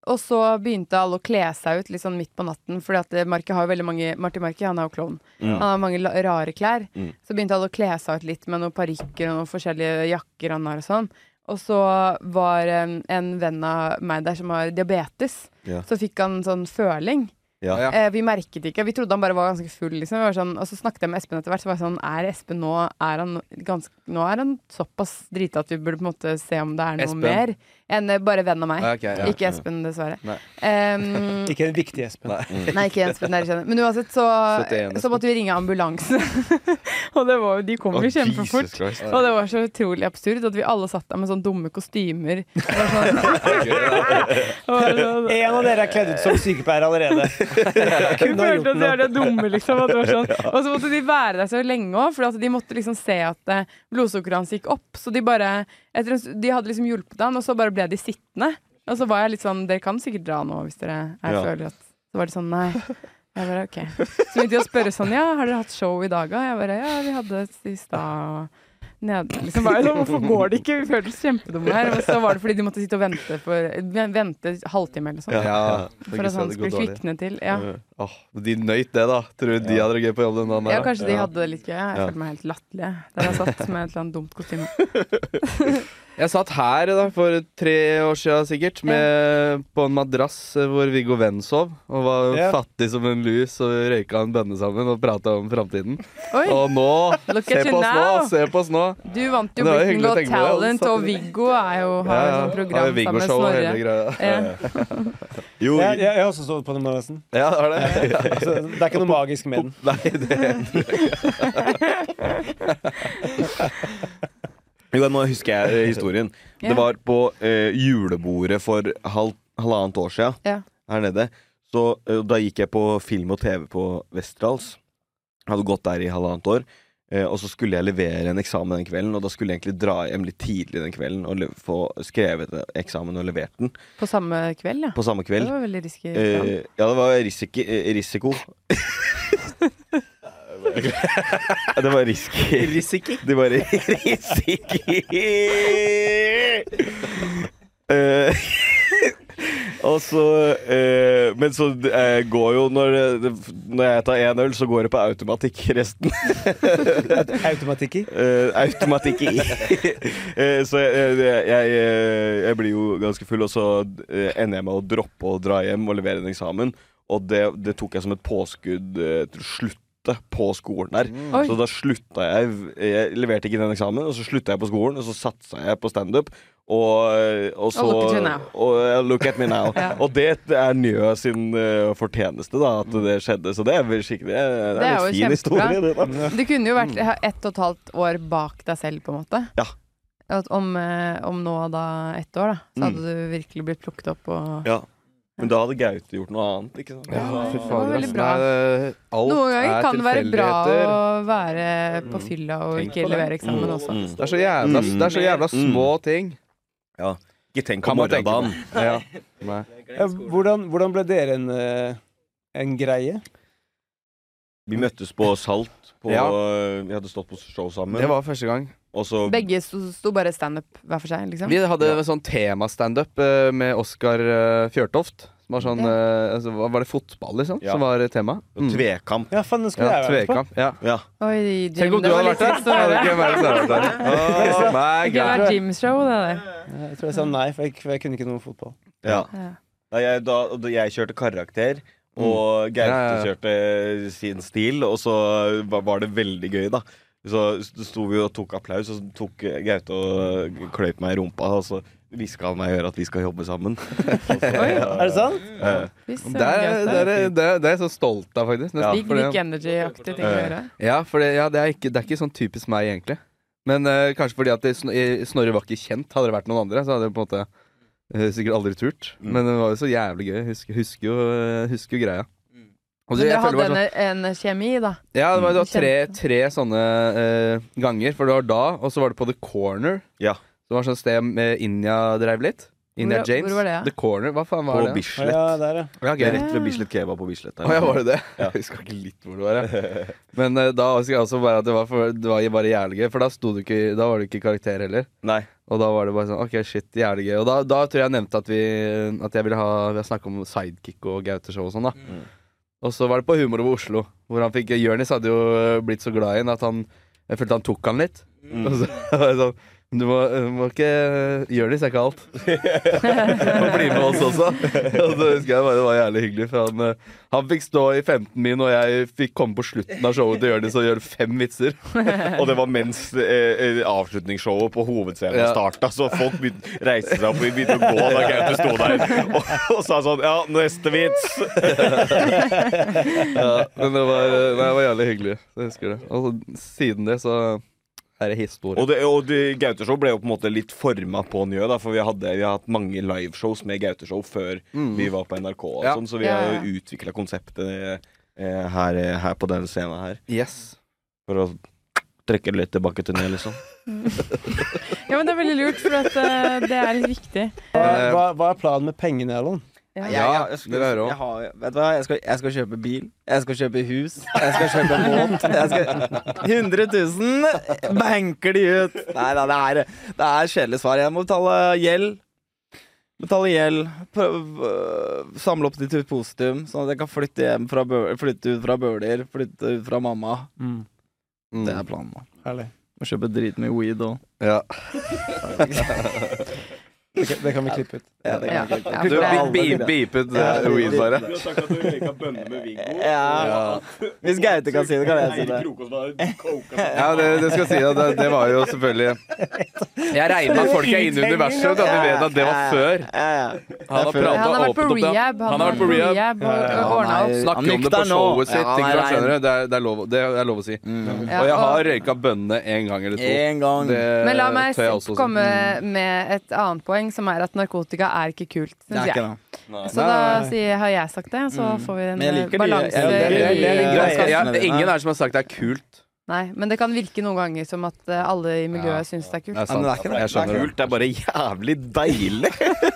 S1: og så begynte alle å kle seg ut litt sånn midt på natten, fordi at Marki har jo veldig mange Martin Marki, han er jo klovn.
S2: Mm.
S1: Han har mange la- rare klær.
S2: Mm.
S1: Så begynte alle å kle seg ut litt med noen parykker og noen forskjellige jakker han har og sånn. Og så var um, en venn av meg der som har diabetes.
S2: Ja.
S1: Så fikk han sånn føling.
S2: Ja.
S4: Ja.
S1: Eh, vi merket ikke. Vi trodde han bare var ganske full, liksom. Vi var sånn, og så snakket jeg med Espen etter hvert, så var jeg sånn, er Espen nå er han ganske, nå er han såpass drita at vi burde på en måte se om det er noe
S6: Espen?
S1: mer enn eh, bare venn av meg.
S6: Ja, ok, ja.
S1: Ikke Espen, dessverre.
S6: Nei.
S1: Um,
S3: Ikke en viktig Espen.
S1: Nei, ikke Espen, der kjenner. Men uansett så,
S6: syttien
S1: så måtte vi ringe ambulanse. Og det var, de kom jo
S6: Å,
S1: kjempefort.
S6: Jesus Christ.
S1: Og det var så utrolig absurd at vi alle satt der med sånne dumme kostymer. Det var sånn, og sånn
S3: En av dere er kledd ut som sykepleier allerede.
S1: Vi
S3: Kunne ha
S1: følte
S3: gjort
S1: oss
S3: noe.
S1: jævlig dumme, liksom. At det var sånn. Og så måtte de være der så lenge òg, for at de måtte liksom se at eh, blodsukkeret hans gikk opp. Så de bare etter, en s- De hadde liksom hjulpet han, og så bare ble de sittende. Og så var jeg litt sånn Dere kan sikkert dra nå hvis dere jeg
S2: Ja.
S1: føler at Så var de sånn Nei. Jeg bare OK. Så begynte de å spørre sånn Ja, har dere hatt show i dag, da? Jeg bare Ja, vi hadde et i stad. og Ned, liksom bare, sånn, hvorfor går det ikke? Vi følte oss kjempedumme her. Og så var det fordi de måtte sitte og vente for Vente halvtime eller sånn.
S6: Ja,
S1: For at han skulle kvikne til. Ja.
S6: Åh, de nøyt det, da. Tror du de hadde det gøy på jobb den dagen?
S1: Ja,
S6: der, da?
S1: kanskje de hadde det litt gøy. Jeg
S2: Ja.
S1: følte meg helt latterlig der jeg satt med et eller annet dumt kostyme.
S6: Jeg satt her da, for tre år siden sikkert, med, på en madrass eh, hvor Viggo Venn sov, og var
S3: Ja.
S6: fattig som en lus, og røyka en bønne sammen og prata om framtiden.
S1: Oi,
S6: Og nå
S1: look
S6: Se
S1: at you
S6: på oss nå!
S1: now!
S6: Se på oss nå!
S1: Du vant jo
S6: Det var jo
S1: Britain
S6: hyggelig å
S1: Got
S6: tenke på det,
S1: Talent,
S6: altså.
S1: og Viggo er jo, har jo sånn
S6: Har
S1: program
S6: jo
S1: sammen med
S6: Viggo-show og hele
S1: Snorre.
S6: greia.
S1: Ja.
S2: Jo,
S3: Jeg, jeg, jeg har også stått på den madrassen.
S6: Ja, det var det.
S3: Altså, det er ikke noe magisk med den.
S6: Nei, det
S2: jo, nå husker jeg eh, historien.
S1: Ja.
S2: Det var på eh, julebordet for halv, halvannet år siden
S1: Ja.
S2: her nede. Så eh, da gikk jeg på film og TV på Westerdals. Hadde gått der i halvannet år. Eh, og så skulle jeg levere en eksamen den kvelden, og da skulle jeg egentlig dra hjem litt tidlig den kvelden og le- få skrevet eksamen og levert den
S1: På samme kveld, ja.
S2: på samme
S1: Det
S2: kveld.
S1: var veldig risky.
S2: Eh, ja, det var risiki, eh, risiko. Ja, det var risky.
S6: Risiki?
S2: Det var risiki. Eh, og så eh, Men så eh, går jo når, det, når jeg tar én øl, så går det på automatikk resten.
S3: Automatikk i.
S2: Uh, automatikk i. Eh, så jeg, jeg, jeg, jeg blir jo ganske full, og så eh, ender jeg med å droppe å dra hjem og levere en eksamen. Og det, det tok jeg som et påskudd eh, til å slutte på skolen her.
S1: Oi.
S2: Så da slutta jeg Jeg leverte ikke den eksamen, og så slutta jeg på skolen, og så satsa jeg på standup. Og, og så
S1: Og look at you now.
S2: Og, ja, look at me now.
S1: Ja.
S2: Og det er Njø sin eh, fortjeneste, da, at det skjedde. Så det er vel skikkelig Det er,
S1: Det er
S2: en
S1: jo
S2: fin
S1: kjempebra.
S2: historie, det, da.
S1: Det kunne jo vært ett og et halvt år bak deg selv, på en måte.
S2: Ja.
S1: At om, eh, om nå da ett år, da, så
S2: Mm.
S1: hadde du virkelig blitt plukket opp og
S2: Ja. Men da hadde Gaute gjort noe annet, ikke sant?
S1: Ja,
S6: fy
S1: det var
S6: fader,
S1: veldig
S6: ass.
S1: bra.
S6: Nei, det- alt
S1: Noen ganger
S6: er
S1: kan det være bra å
S6: tilfeldigheter.
S1: være på fylla og
S6: Tenk
S1: ikke
S6: på det.
S1: levere eksamen
S2: Mm.
S1: også.
S2: Mm.
S6: Det er så jævla, det er så jævla
S2: Mm.
S6: små ting.
S2: Ja. Ikke tenk på
S6: Kan man tenke
S2: morgendagen.
S6: Ja. Nei.
S3: Ja, hvordan, hvordan ble dere en, eh, en greie?
S2: Vi møttes på Salt. På,
S6: Ja.
S2: Vi hadde stått på show sammen.
S6: Det var første gang.
S2: Og så
S1: Begge sto, sto bare standup hver for seg, liksom?
S6: Vi hadde en sånn temastandup uh, med Oskar uh, Fjørtoft. Som var sånn uh, altså, hva- Var det fotball, liksom?
S2: Ja.
S6: Som var tema? Mm.
S2: tvekamp.
S3: Ja, faen, den skulle
S6: Ja,
S3: jeg være med på.
S6: tvekamp. Ja.
S2: Ja.
S1: Oi, Jim,
S6: Tenk om du
S1: det var
S6: hadde
S1: litt
S6: vært der!
S1: trist å
S6: Hadde
S1: høre.
S6: ikke vært der, hadde vært der. Oh my
S1: Det kunne
S6: god.
S1: vært Jims show, det der.
S3: Jeg tror jeg sa nei, for jeg, for jeg kunne ikke noe om fotball.
S2: Ja.
S1: Ja.
S2: Da jeg, da, da jeg kjørte karakter, og Gaute
S6: Ja, ja, ja.
S2: kjørte sin stil, og så var, var det veldig gøy, da. Så sto vi og tok applaus, og så tok Gaute og kløyp meg i rumpa, og så hviska han meg i øret at vi skal jobbe sammen.
S1: Oi,
S3: Er det sant?
S2: Eh,
S1: fy søren,
S6: Det er, det, er,
S1: Gaute.
S6: det, er, det er jeg så stolt av, faktisk. nesten,
S1: Big
S6: fordi-
S1: Dick Energy-aktig ting å gjøre.
S6: Ja, for det, ja, det, er ikke, det er ikke sånn typisk meg, egentlig. Men eh, kanskje fordi at det, Sn- i- Snorre var ikke kjent. Hadde det vært noen andre, så hadde jeg på en måte eh, sikkert aldri turt.
S2: Mm.
S6: Men det var jo så jævlig gøy. Husker, husker, jo, husker jo greia. Og så
S1: Men
S6: jeg
S1: dere
S6: føler
S1: hadde
S6: bare sånn-
S1: en, en kjemi, da.
S6: Ja, det var, det var tre,
S1: Kjempe.
S6: tre sånne eh, ganger. For det var da, og så var det på The Corner.
S2: Ja.
S6: Det var sånn sted med Inja drev litt. Indiana
S1: Hvor-
S6: James.
S1: hvor var det, ja?
S6: The Corner, hva faen
S2: På
S6: var det?
S2: Bislett.
S3: Ja, der, ja.
S6: Ja, ok.
S2: Rett ved Bislett Kebab på Bislett. der.
S6: Å, ja, var det det? Jeg husker ikke litt hvor det var. Jeg. Men eh, da husker jeg også bare at det var, for, det var bare jævlig gøy, for da, sto det ikke, da var det ikke karakter heller.
S2: Nei.
S6: Og da var det bare sånn, ok, shit, jævlig gøy. Og da, da tror jeg jeg nevnte at vi At jeg ville ha Vi har snakket om Sidekick og Gaute-show og sånn, da.
S2: Mm.
S6: Og så var det på Humor over Oslo, hvor han fikk Jørnis hadde jo blitt så glad i den at han Jeg følte han tok han litt.
S2: Mm.
S6: Og så var det sånn Du må, du må ikke Jørnis er ikke alt. Du må bli med oss også. Og så husker jeg bare det var jævlig hyggelig, for han, eh, han fikk stå i femten min, og jeg fikk komme på slutten av showet til Jørnis og gjøre fem vitser.
S2: Og det var mens eh, avslutningsshowet på hovedscenen
S6: Ja.
S2: starta, så folk begynte, reiste seg opp og begynte å gå da Gaute sto der og, og sa sånn Ja, neste vits!
S6: Ja, men det var, nei, det var jævlig hyggelig. Jeg husker det. Og så, siden det så er det historie.
S2: Og, det, og det, Gaute-show ble jo på en måte litt forma på Njø, da, for vi, hadde, vi har hatt mange liveshows med Gaute-show før
S6: Mm.
S2: vi var på N R K, og
S6: Ja.
S2: sånn, så vi
S1: Ja,
S2: har
S1: ja.
S2: jo utvikla konseptet eh, her, her på denne scenen her.
S6: Yes.
S2: For å trekke det litt tilbake til ned, liksom.
S1: Ja, men det er veldig lurt, for at, eh, det er litt viktig.
S3: Hva, hva, hva er planen med pengene, Erlend?
S1: Ja.
S4: Ja, ja, jeg, skal,
S6: det er det
S4: jeg, har, vet du hva? Jeg, skal, jeg skal kjøpe bil, jeg skal kjøpe hus, jeg skal kjøpe båt. Jeg skal hundre tusen banker de ut. Nei da, det er, det er kjedelig svar. Jeg må betale gjeld. Betale gjeld. Prøv, øh, samle opp til depositum, sånn at jeg kan flytte, hjem fra Bø flytte ut fra Bøler. Flytte ut fra mamma.
S3: Mm.
S6: Mm.
S4: Det er planen. Da.
S3: Herlig.
S4: Må kjøpe dritmye weed òg.
S6: Ja.
S3: Det kan, det kan vi klippe ut.
S4: Ja, det kan
S1: Ja.
S4: jeg ikke.
S1: Ja,
S6: Du,
S1: for det-
S6: beep, beep ut uh, weed, bare.
S2: Du har sagt at du røyka bønner med Viggo.
S4: Ja. Hvis Gaute kan si det, kan jeg si det.
S6: Ja, det, det skal si at det, det var jo selvfølgelig Jeg regner med at folk er inne i universet, at vi vet at det var før.
S4: Ja, ja.
S6: Han har
S1: Han
S6: pratet
S1: har vært på
S6: åpent om det.
S1: rehab.
S6: Han har vært på rehab.
S1: og
S3: Ja,
S1: og ordna opp.
S4: Han
S6: Snakke om det på
S4: nykter nå.
S6: showet sitt.
S4: Ja, han
S6: ikke
S4: er
S6: sant,
S4: rein.
S6: skjønner du? Det er, det, er lov, det er lov å si.
S4: Mm.
S1: Ja,
S6: Og jeg har
S1: og-
S6: røyka bønne en gang eller to.
S4: En gang.
S6: Det
S1: Men la meg
S6: tør jeg også si.
S1: komme med et annet poeng, som er at narkotika er ikke kult,
S4: Det er
S1: syns
S4: ikke
S1: jeg.
S4: det.
S1: Så da sier, har jeg sagt det, så får vi en
S4: Men jeg liker de-
S1: balanse.
S4: jeg-
S3: det- det- det er litt
S1: i-
S3: greit.
S6: Ja, ingen er det som har sagt det er kult.
S1: Nei, men det kan virke noen ganger som at eh, alle i miljøet syns det er kult.
S6: Det er
S4: Ja,
S6: sant.
S4: men det er ikke det.
S6: Jeg skjønner det.
S2: Kult, det er bare jævlig deilig.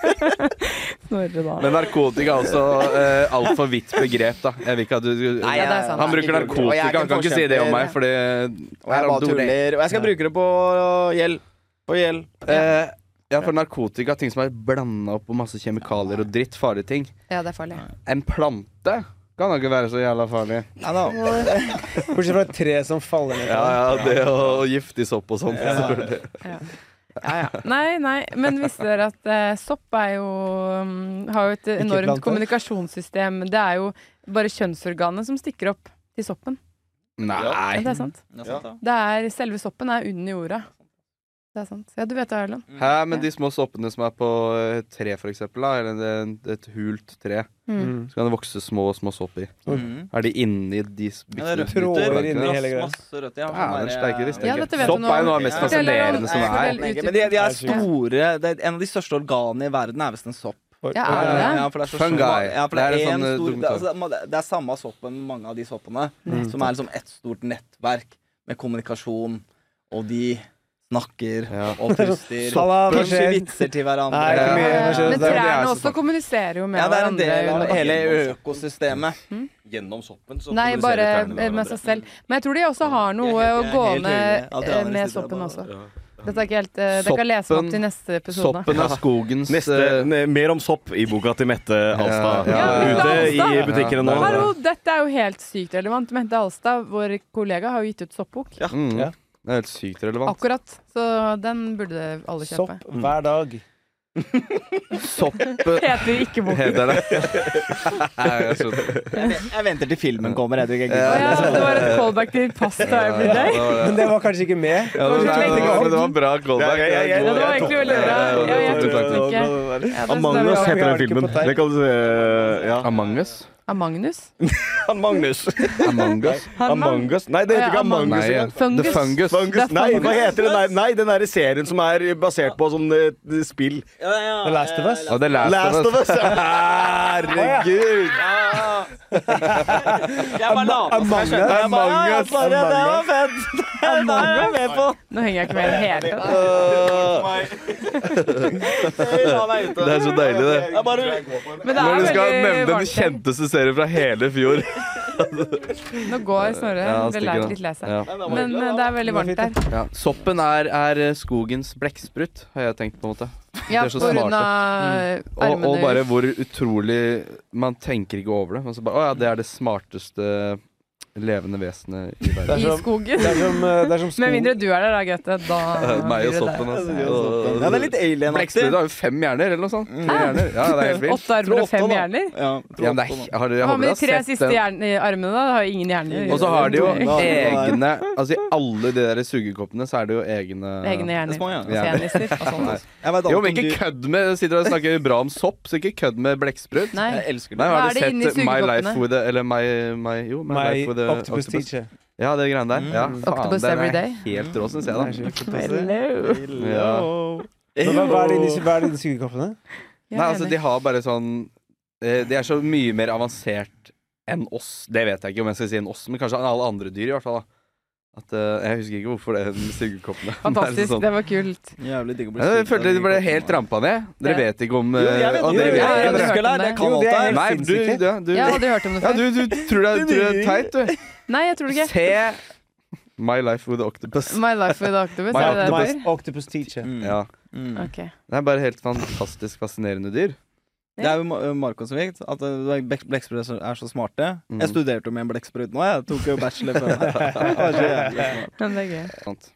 S1: Snorre, da.
S6: Men narkotika er også uh, altfor vidt begrep, da. Jeg vil ikke at du, du
S4: Nei,
S1: Ja, det er sant.
S6: Han bruker narkotika, han kan ikke si det om meg, fordi
S4: Og jeg bare tuller. Og jeg skal bruke det på gjeld. På gjeld.
S6: Eh, ja, for narkotika, ting som er blanda opp på masse kjemikalier og dritt, farlige ting.
S1: Ja, det er farlig.
S6: En plante kan da ikke være så jævla farlig.
S4: Ja, da.
S3: Bortsett fra et tre som faller ned.
S6: Ja, ja, det og, og giftig sopp og sånt. selvfølgelig.
S1: Ja. Ja, ja. Nei, nei, men visste dere at eh, sopp er jo mm, har jo et enormt
S3: plante.
S1: kommunikasjonssystem. Det er jo bare kjønnsorganet som stikker opp til soppen.
S6: Nei.
S1: Ja, det er sant.
S4: Ja.
S1: Det er, selve soppen er under jorda. Det er sant. Ja, du vet det, Erlend.
S6: Hæ, men de små soppene som er på et tre, for eksempel, da, eller et, et hult tre,
S1: Mm.
S3: Mm.
S6: så kan det vokse små, små sopp i.
S4: Mm.
S6: Er de inni de s-
S4: Ja, det er
S6: bitte
S3: Tråder
S6: plankene?
S3: inni hele greia.
S4: Masse rødt, ja.
S6: Ja, men steike visste
S1: Ja,
S6: jeg
S1: dette
S6: ikke.
S1: vet du
S6: Sopp
S1: nå
S6: er jo noe av
S1: om.
S6: det mest
S1: Ja.
S6: fascinerende som
S1: Nei,
S6: er.
S1: jeg
S4: Men de, de er store det er, En av de største organene i verden er visst en sopp.
S1: Ja, er det det?
S4: Ja, for det er så
S6: Fungi.
S4: små- Ja, for det
S6: Det er
S4: er,
S6: en
S4: en
S6: sånn,
S4: stor,
S6: eh,
S4: det, er, altså, det er samme soppen, mange av de soppene,
S3: Mm.
S4: som er liksom et stort nettverk med kommunikasjon, og de snakker
S6: Ja.
S4: og puster.
S3: Halla, hva
S4: Pitcher
S3: skjer?
S4: vitser til hverandre.
S3: Nei, ikke mye, hva skjer?
S1: Men
S3: Det er-
S1: trærne
S6: så
S1: også
S6: sant.
S1: kommuniserer jo med
S4: Ja, det er en
S1: hverandre.
S4: del av
S1: under bakken.
S4: hele økosystemet.
S2: Gjennom soppen så
S1: Nei,
S2: kommuniserer
S1: bare
S2: trærne med
S1: med
S2: hverandre.
S1: seg selv. Men jeg tror de også har noe
S4: Jeg er
S1: å
S4: helt-
S1: gå
S4: jeg er helt
S1: ned
S4: enig. Alt det
S1: eh,
S4: andre
S1: med
S4: sitter
S1: soppen
S4: bare-
S1: også.
S2: Ja.
S1: Dette er ikke helt eh, Dere kan lese opp til neste episode.
S6: Soppen er skogens
S2: Neste,
S6: eh,
S2: ne, mer om sopp i boka til Mette Alstad.
S6: Ja,
S1: ja,
S2: Ute
S1: Alstad.
S2: i butikkene nå.
S6: Ja,
S1: Hallo, dette er jo helt sykt relevant. Mette Alstad, vår kollega, har jo gitt ut soppbok.
S6: mm,
S3: Ja.
S6: Det er helt sykt relevant.
S1: Akkurat. Så den burde alle
S3: Sopp
S1: kjøpe.
S3: hver dag.
S6: Sopp
S1: Heter ikke boken.
S6: heter det. Nei, jeg skjønner.
S4: Jeg, jeg venter til filmen kommer. Jeg tror ikke jeg
S1: Å
S4: gidder.
S1: ja, så det var et callback til Pasta Every
S6: Ja,
S1: Day.
S6: det var det.
S3: Men det var kanskje ikke med.
S6: Ja, det, var,
S3: Kanskje
S6: det,
S3: ikke
S6: var,
S3: med.
S6: det var bra callback.
S2: Ja, ja, ja, ja,
S1: Ja, det var egentlig veldig bra. Ja, jeg
S6: Tusen
S1: tok
S6: takk.
S1: den ikke. Ja, det
S2: Among
S1: stemmer.
S2: Us heter den
S3: Vi har ikke
S2: filmen.
S3: på tei.
S2: Det kan du se. Ja.
S6: Among Us?
S1: Av Magnus?
S2: Han Magnus.
S6: Among Us.
S2: Among Us. Nei, det heter ikke
S1: Ja,
S2: Among Us.
S6: Nei,
S2: engang.
S1: Fungus.
S6: The Fungus.
S2: Fungus.
S1: Det er
S2: Nei, hva
S1: Fungus.
S2: heter den der? Nei, den der serien som er basert på sånn eh, spill.
S7: Ja, ja,
S3: The Last of Us?
S6: Og The Last,
S2: Last
S6: of
S2: of
S6: Us.
S2: Us. Herregud.
S7: Jeg bare la på
S3: Among Us.
S7: Jeg bare, ja, ja, bare, det var fett! Det er jeg med på.
S1: Nå henger jeg ikke med i det hele tatt.
S6: Det er så deilig, det.
S7: Jeg bare,
S1: Men det
S6: Når
S1: er
S6: du skal
S1: veldig
S6: nevne den
S1: varmt her.
S6: kjenteste serien fra hele fjor.
S1: Nå går Snorre.
S6: Ja, han
S1: Vel
S6: stikker
S1: er
S6: nå.
S1: litt lei seg.
S6: Ja.
S1: Men eh, det er veldig varmt der.
S6: Ja. Soppen er, er skogens blekksprut, har jeg tenkt på en måte.
S1: Ja,
S6: De er så
S1: på grunn
S6: smarte.
S1: av
S6: Og, og
S1: armene.
S6: bare hvor utrolig man tenker ikke over det. Men så bare, å ja, det er det smarteste levende vesenet i verden.
S1: I skogen.
S3: Det er som, eh, det er som
S1: Med mindre
S3: skog.
S1: du er der, da, Gaute. Da
S6: Meg og
S1: blir det
S6: soppen,
S1: deg.
S6: altså.
S4: Ja, det er litt alien-aktig.
S6: Blekksprut har jo fem hjerner, eller noe sånt. Fire hjerner. Ja, det er helt vilt.
S1: Åtte armer og fem hjerner?
S4: Ja,
S6: Ja, men det er, har dere,
S1: Hva
S6: har
S1: med
S6: dere
S1: de tre
S6: sett
S1: siste
S6: den?
S1: hjerne, armene, da? Det har jo ingen hjerner.
S6: Og så har de jo
S4: Ja,
S6: egne Altså i alle de der sugekoppene så er det jo egne
S1: Egne
S4: Det er
S1: hjerner.
S4: små, ja.
S6: Ja.
S1: Peniser og sånt.
S6: Nei.
S4: Jeg vet
S6: Jo,
S4: alt
S6: men
S4: om
S6: ikke
S4: dyr.
S6: kødd med Sitter og snakker bra om sopp, så ikke kødd med blekksprut.
S1: Nei.
S4: Jeg elsker det.
S6: Nei,
S1: Hva
S6: har
S1: er
S6: du
S1: det inni
S6: sett My
S1: sugekoppene?
S6: Life with a, Eller My, my Jo, My,
S3: My
S6: Life with a
S3: Octopus Teacher.
S6: Ja, det greiene der. Ja,
S4: Mm.
S6: faen,
S1: Octopus
S6: den
S1: Every
S6: er
S1: Day.
S6: helt rå, syns jeg, da.
S1: Hello.
S6: Ja.
S3: Men Hva hva er det inni- hva er det inni sugekoppene?
S1: Ja,
S6: Nei, altså,
S1: enig.
S6: de har bare sånn eh, De er så mye mer avansert enn oss. Det vet jeg ikke om jeg skal si enn oss, men kanskje enn alle andre dyr, i hvert fall. da At, eh, jeg husker ikke hvorfor det er med sugekoppene.
S1: Fantastisk.
S6: Sånn.
S1: Det var kult.
S4: Jævlig digg å bli
S6: Ja, jeg
S4: sugd
S6: følte
S4: av
S6: de ble
S4: de
S6: helt
S4: koppene.
S6: rampa ned. Dere
S1: Ja.
S6: vet ikke om
S4: Jo, jeg
S6: eh,
S4: vet
S6: å,
S4: jo,
S6: dere
S4: jeg
S6: vet
S1: har
S6: ikke,
S1: aldri
S6: dere-
S1: hørt om det.
S4: Jeg kan
S3: Jo,
S4: alt
S3: det er
S4: der.
S3: helt
S6: Nei, du,
S3: sinnssyke.
S6: ja, du,
S1: Jeg har aldri hørt om det
S6: ja,
S1: før.
S6: du, du tror det er, tror det er teit, du.
S1: Nei, jeg tror det ikke.
S6: Se My Life with Octopus.
S1: My Life with Octopus,
S6: My
S1: er det det
S3: My
S1: heter?
S3: Octopus Teacher.
S4: Mm.
S6: Ja.
S4: Mm.
S1: Ok.
S6: Det er bare helt fantastisk fascinerende dyr.
S4: Det er jo Ma- Marco som vet at eh, blek- blekksprut er så smarte.
S6: Mm.
S4: Jeg studerte jo med en blekksprut nå, jeg tok jo bachelor før. Det var så jævlig smart.
S1: Men det er gøy.
S6: Sant.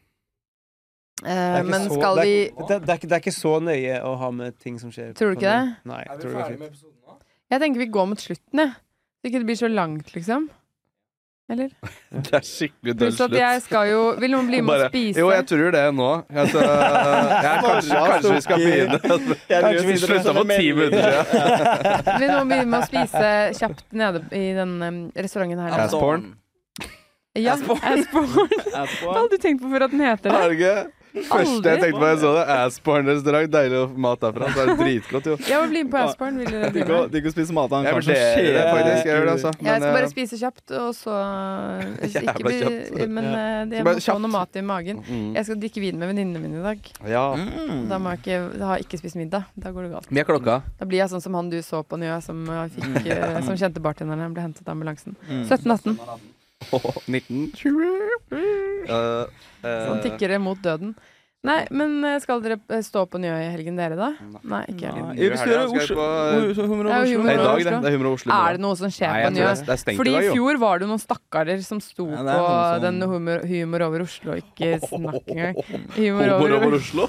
S3: Det
S1: Eh,
S3: er ikke
S1: men
S3: så-
S1: skal
S3: det er,
S1: vi
S3: ikke- det, det, er ikke, det er ikke så nøye å ha med ting som skjer.
S1: Tror du ikke det?
S3: Nei, jeg tror det går fint.
S1: Jeg tenker vi går mot slutten, jeg. Så ikke det blir så langt, liksom. Eller?
S6: Det er skikkelig døll
S1: Pluss at
S6: slutt.
S1: jeg skal jo Vil noen bli med
S6: Bare,
S1: og spise?
S6: Jo, jeg tror det nå. Altså, ja, kanskje, kanskje vi skal begynne.
S3: Kanskje vi
S6: Vi slutta for ti minutter siden.
S1: Vil noen bli med å spise kjapt nede i den um, restauranten her?
S6: Ass porn?
S1: Ja, Asborn. Jeg har aldri tenkt på før at den heter det.
S6: Herregud. Første jeg tenkte på jeg så det, Asborn-restaurant. Deilig mat derfra. Så er det dritgodt, jo.
S1: Jeg vil bli med på Asborn. Vil dere bli
S4: Digg å
S1: med?
S4: digg å spise mat av en
S6: Jeg
S4: kar som
S6: vurderer det
S4: skjer.
S6: faktisk. Jeg gjør det, altså.
S1: Jeg skal
S6: Men,
S1: bare
S6: eh,
S1: spise kjapt, og så ikke
S6: Jævla
S1: bli,
S6: kjapt.
S1: Men eh, det- jeg
S6: bare
S1: må få
S6: kjapt.
S1: noe mat i magen.
S6: mm.
S1: Jeg skal drikke vin med venninnene mine i dag.
S6: Ja.
S4: Mm.
S1: Da må jeg ikke, da har jeg ikke spist middag. Da går det galt.
S6: Vi er klokka.
S1: Da blir jeg sånn som han du så på Njø, som, eh, fikk, eh, som kjente bartenderen ble hentet av ambulansen.
S4: Mm.
S1: sytten atten.
S6: nitten tjue. Uh,
S1: Sånn tikker det mot døden. Nei, men eh, skal dere eh, stå på Njø i helgen, dere, da? Nei, ikke jeg
S4: Nei,
S1: heller.
S4: Hvis du gjør
S6: Skal jeg
S4: Oslo
S6: på-
S4: Oslo- Humor
S1: Det er
S4: over
S1: jo
S4: Oslo.
S1: humor
S6: Det er i dag,
S1: Oslo.
S6: det. Det er Humor Oslo.
S1: Er det noe som skjer
S6: Nei,
S1: på
S6: jeg tror
S1: Njø?
S6: det er- det er stengt
S1: Fordi
S6: i dag,
S1: i
S6: jo.
S1: fjor var det noen stakkarer som sto
S4: Ja, det er
S1: på
S4: noen som-
S1: den humor, humor over Oslo. Ikke snakk engang. Humor
S6: Humor over
S1: over,
S6: Oslo?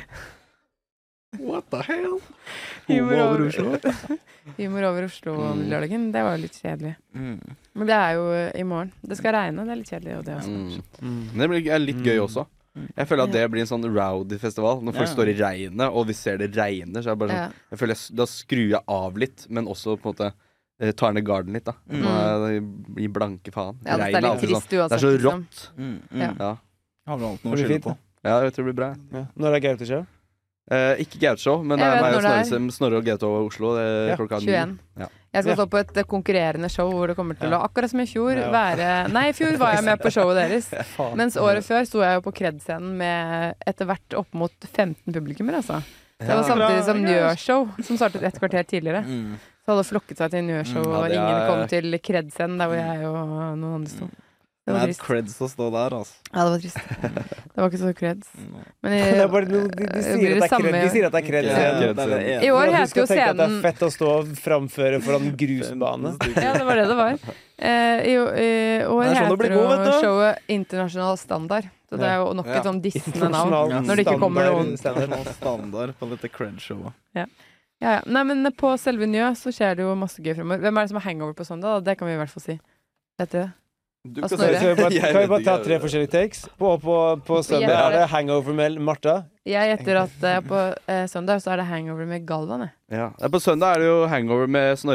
S6: What the hell?
S1: humor
S4: over
S1: over
S4: Oslo.
S1: Humor over Oslo-lørdagen. Det var jo litt kjedelig.
S4: Mm.
S1: Men det er jo eh, i morgen. Det skal regne, det er litt kjedelig. Og det også.
S6: Mm. Men det blir er litt gøy også. Jeg føler at det blir en sånn rowdy festival. Når folk
S4: Ja.
S6: står i regnet, og vi ser det regner, så er det bare sånn
S1: Ja.
S6: Jeg føler jeg, s- Da skrur jeg av litt, men også på en måte eh, tar ned garden litt, da.
S4: Mm.
S6: Nå er jeg i blanke faen.
S1: Ja, det er
S6: Regnet
S1: litt
S6: alltid
S1: trist
S6: sånn.
S1: uansett.
S6: Det er så
S1: liksom.
S6: rått.
S4: Mm. Mm.
S1: Ja.
S6: Ja.
S4: Har vel alt
S3: Det
S4: noe å
S3: blir
S4: skylde
S3: fint,
S4: på.
S6: ja, jeg tror det blir bra.
S3: Ja. Når er Gaute-show?
S6: Eh, ikke Gaute-show, men det
S1: Jeg
S6: er
S1: vet
S6: meg og
S1: når det
S6: Snorre,
S1: er.
S6: som- Snorre og Gaute over Oslo. Det er
S3: Ja,
S6: klokka ni.
S1: tjueen.
S6: Ja.
S1: Jeg skal
S3: Ja.
S1: stå på et eh, konkurrerende show hvor det kommer til å, akkurat som i fjor,
S3: Ja.
S1: være Nei, i fjor var jeg med på showet deres.
S3: Faen.
S1: Mens året før sto jeg jo på Kred-scenen med etter hvert opp mot femten publikummer, altså. Det var
S6: Ja.
S1: samtidig som
S4: Bra,
S1: Njø-show, som startet et kvarter tidligere.
S4: Mm.
S1: Så alle flokket seg til Njø-show,
S6: Mm, ja,
S1: og
S6: det
S1: ingen
S6: er-
S1: kom til Kred-scenen, der hvor jeg og noen andre sto. Det var
S4: Mad
S1: trist.
S4: creds å stå der, altså.
S1: Ja, det var trist. Det var ikke så creds. Men i,
S3: Det er bare noe, de, de,
S1: blir
S3: sier
S1: det
S3: at det er
S1: samme-
S3: kred, de sier at det er kred.
S6: Ja,
S3: scenen.
S6: kred.
S4: det er det
S1: I
S4: ene.
S1: år
S3: For at du
S1: heter jo
S3: skal tenke at det
S1: scenen
S3: er fett å stå og framføre foran grusbane.
S1: Ja, det var det det var. Eh, I i år
S4: Det er sånn det
S1: heter
S4: blir god,
S1: jo
S4: vet du.
S1: showet Internasjonal standard. Så det er jo nok et sånn dissende navn.
S3: Internasjonal
S1: Når det ikke kommer noen.
S3: standard.
S4: Internasjonal standard på dette cred-showet.
S1: Ja, ja. Nei, men på selve Njø så skjer det jo masse gøy fremover. Hvem er det som har hangover på søndag? da? Det kan vi i hvert fall si. Vet du det?
S6: Du
S1: Hva
S6: kan
S1: Snorre?
S6: si-
S3: Så vi bare,
S6: Jeg
S3: kan vi
S6: vet
S3: bare ta
S6: ikke.
S3: tre forskjellige takes? På, på, på søndag
S1: Ja.
S3: er det hangover med Martha.
S1: Jeg gjetter at eh, på eh, søndag så er det hangover med Galvan. jeg.
S6: Ja. Ja, på søndag er det jo hangover med Snorre.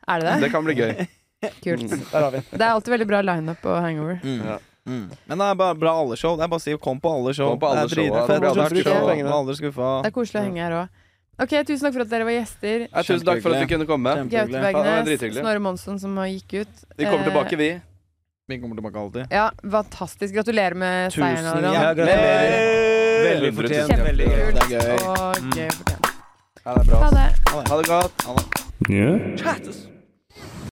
S1: Er det det?
S6: Det kan bli gøy.
S1: Kult.
S3: Der har vi.
S1: Det er alltid veldig bra line-up på Hangover.
S4: Mm.
S6: Ja.
S4: Mm. Men det er bare bra alle show. Det er bare å si kom på alle show.
S6: Kom på alle
S4: det er
S6: show, ja.
S4: dritfett.
S6: Det blir aldri
S4: Aldri
S6: skuffa.
S4: skuffa. Aldri skuffa.
S1: Det er koselig å henge her òg. Ok, tusen takk for at dere var gjester.
S6: Ja, tusen takk for at vi kunne komme.
S1: Gaute
S4: Kjempehyggelig.
S6: Ja, det var
S1: Bergnes,
S6: drithyggelig.
S1: Snorre Monsson som gikk ut.
S6: Vi kommer tilbake, vi.
S4: Vi kommer tilbake alltid.
S1: Ja, fantastisk. Gratulerer med
S4: Tusen
S1: seieren. Adrian.
S3: Ja, gratulerer. Veldig
S6: hundre
S3: fortjent.
S6: tusen.
S3: Veldig gøy.
S1: Kjempekult
S4: Det er gøy.
S1: og gøy å fortjene.
S6: Ja, det er bra.
S1: Ha det.
S6: Ha det godt.
S2: Ja.
S6: Chattes.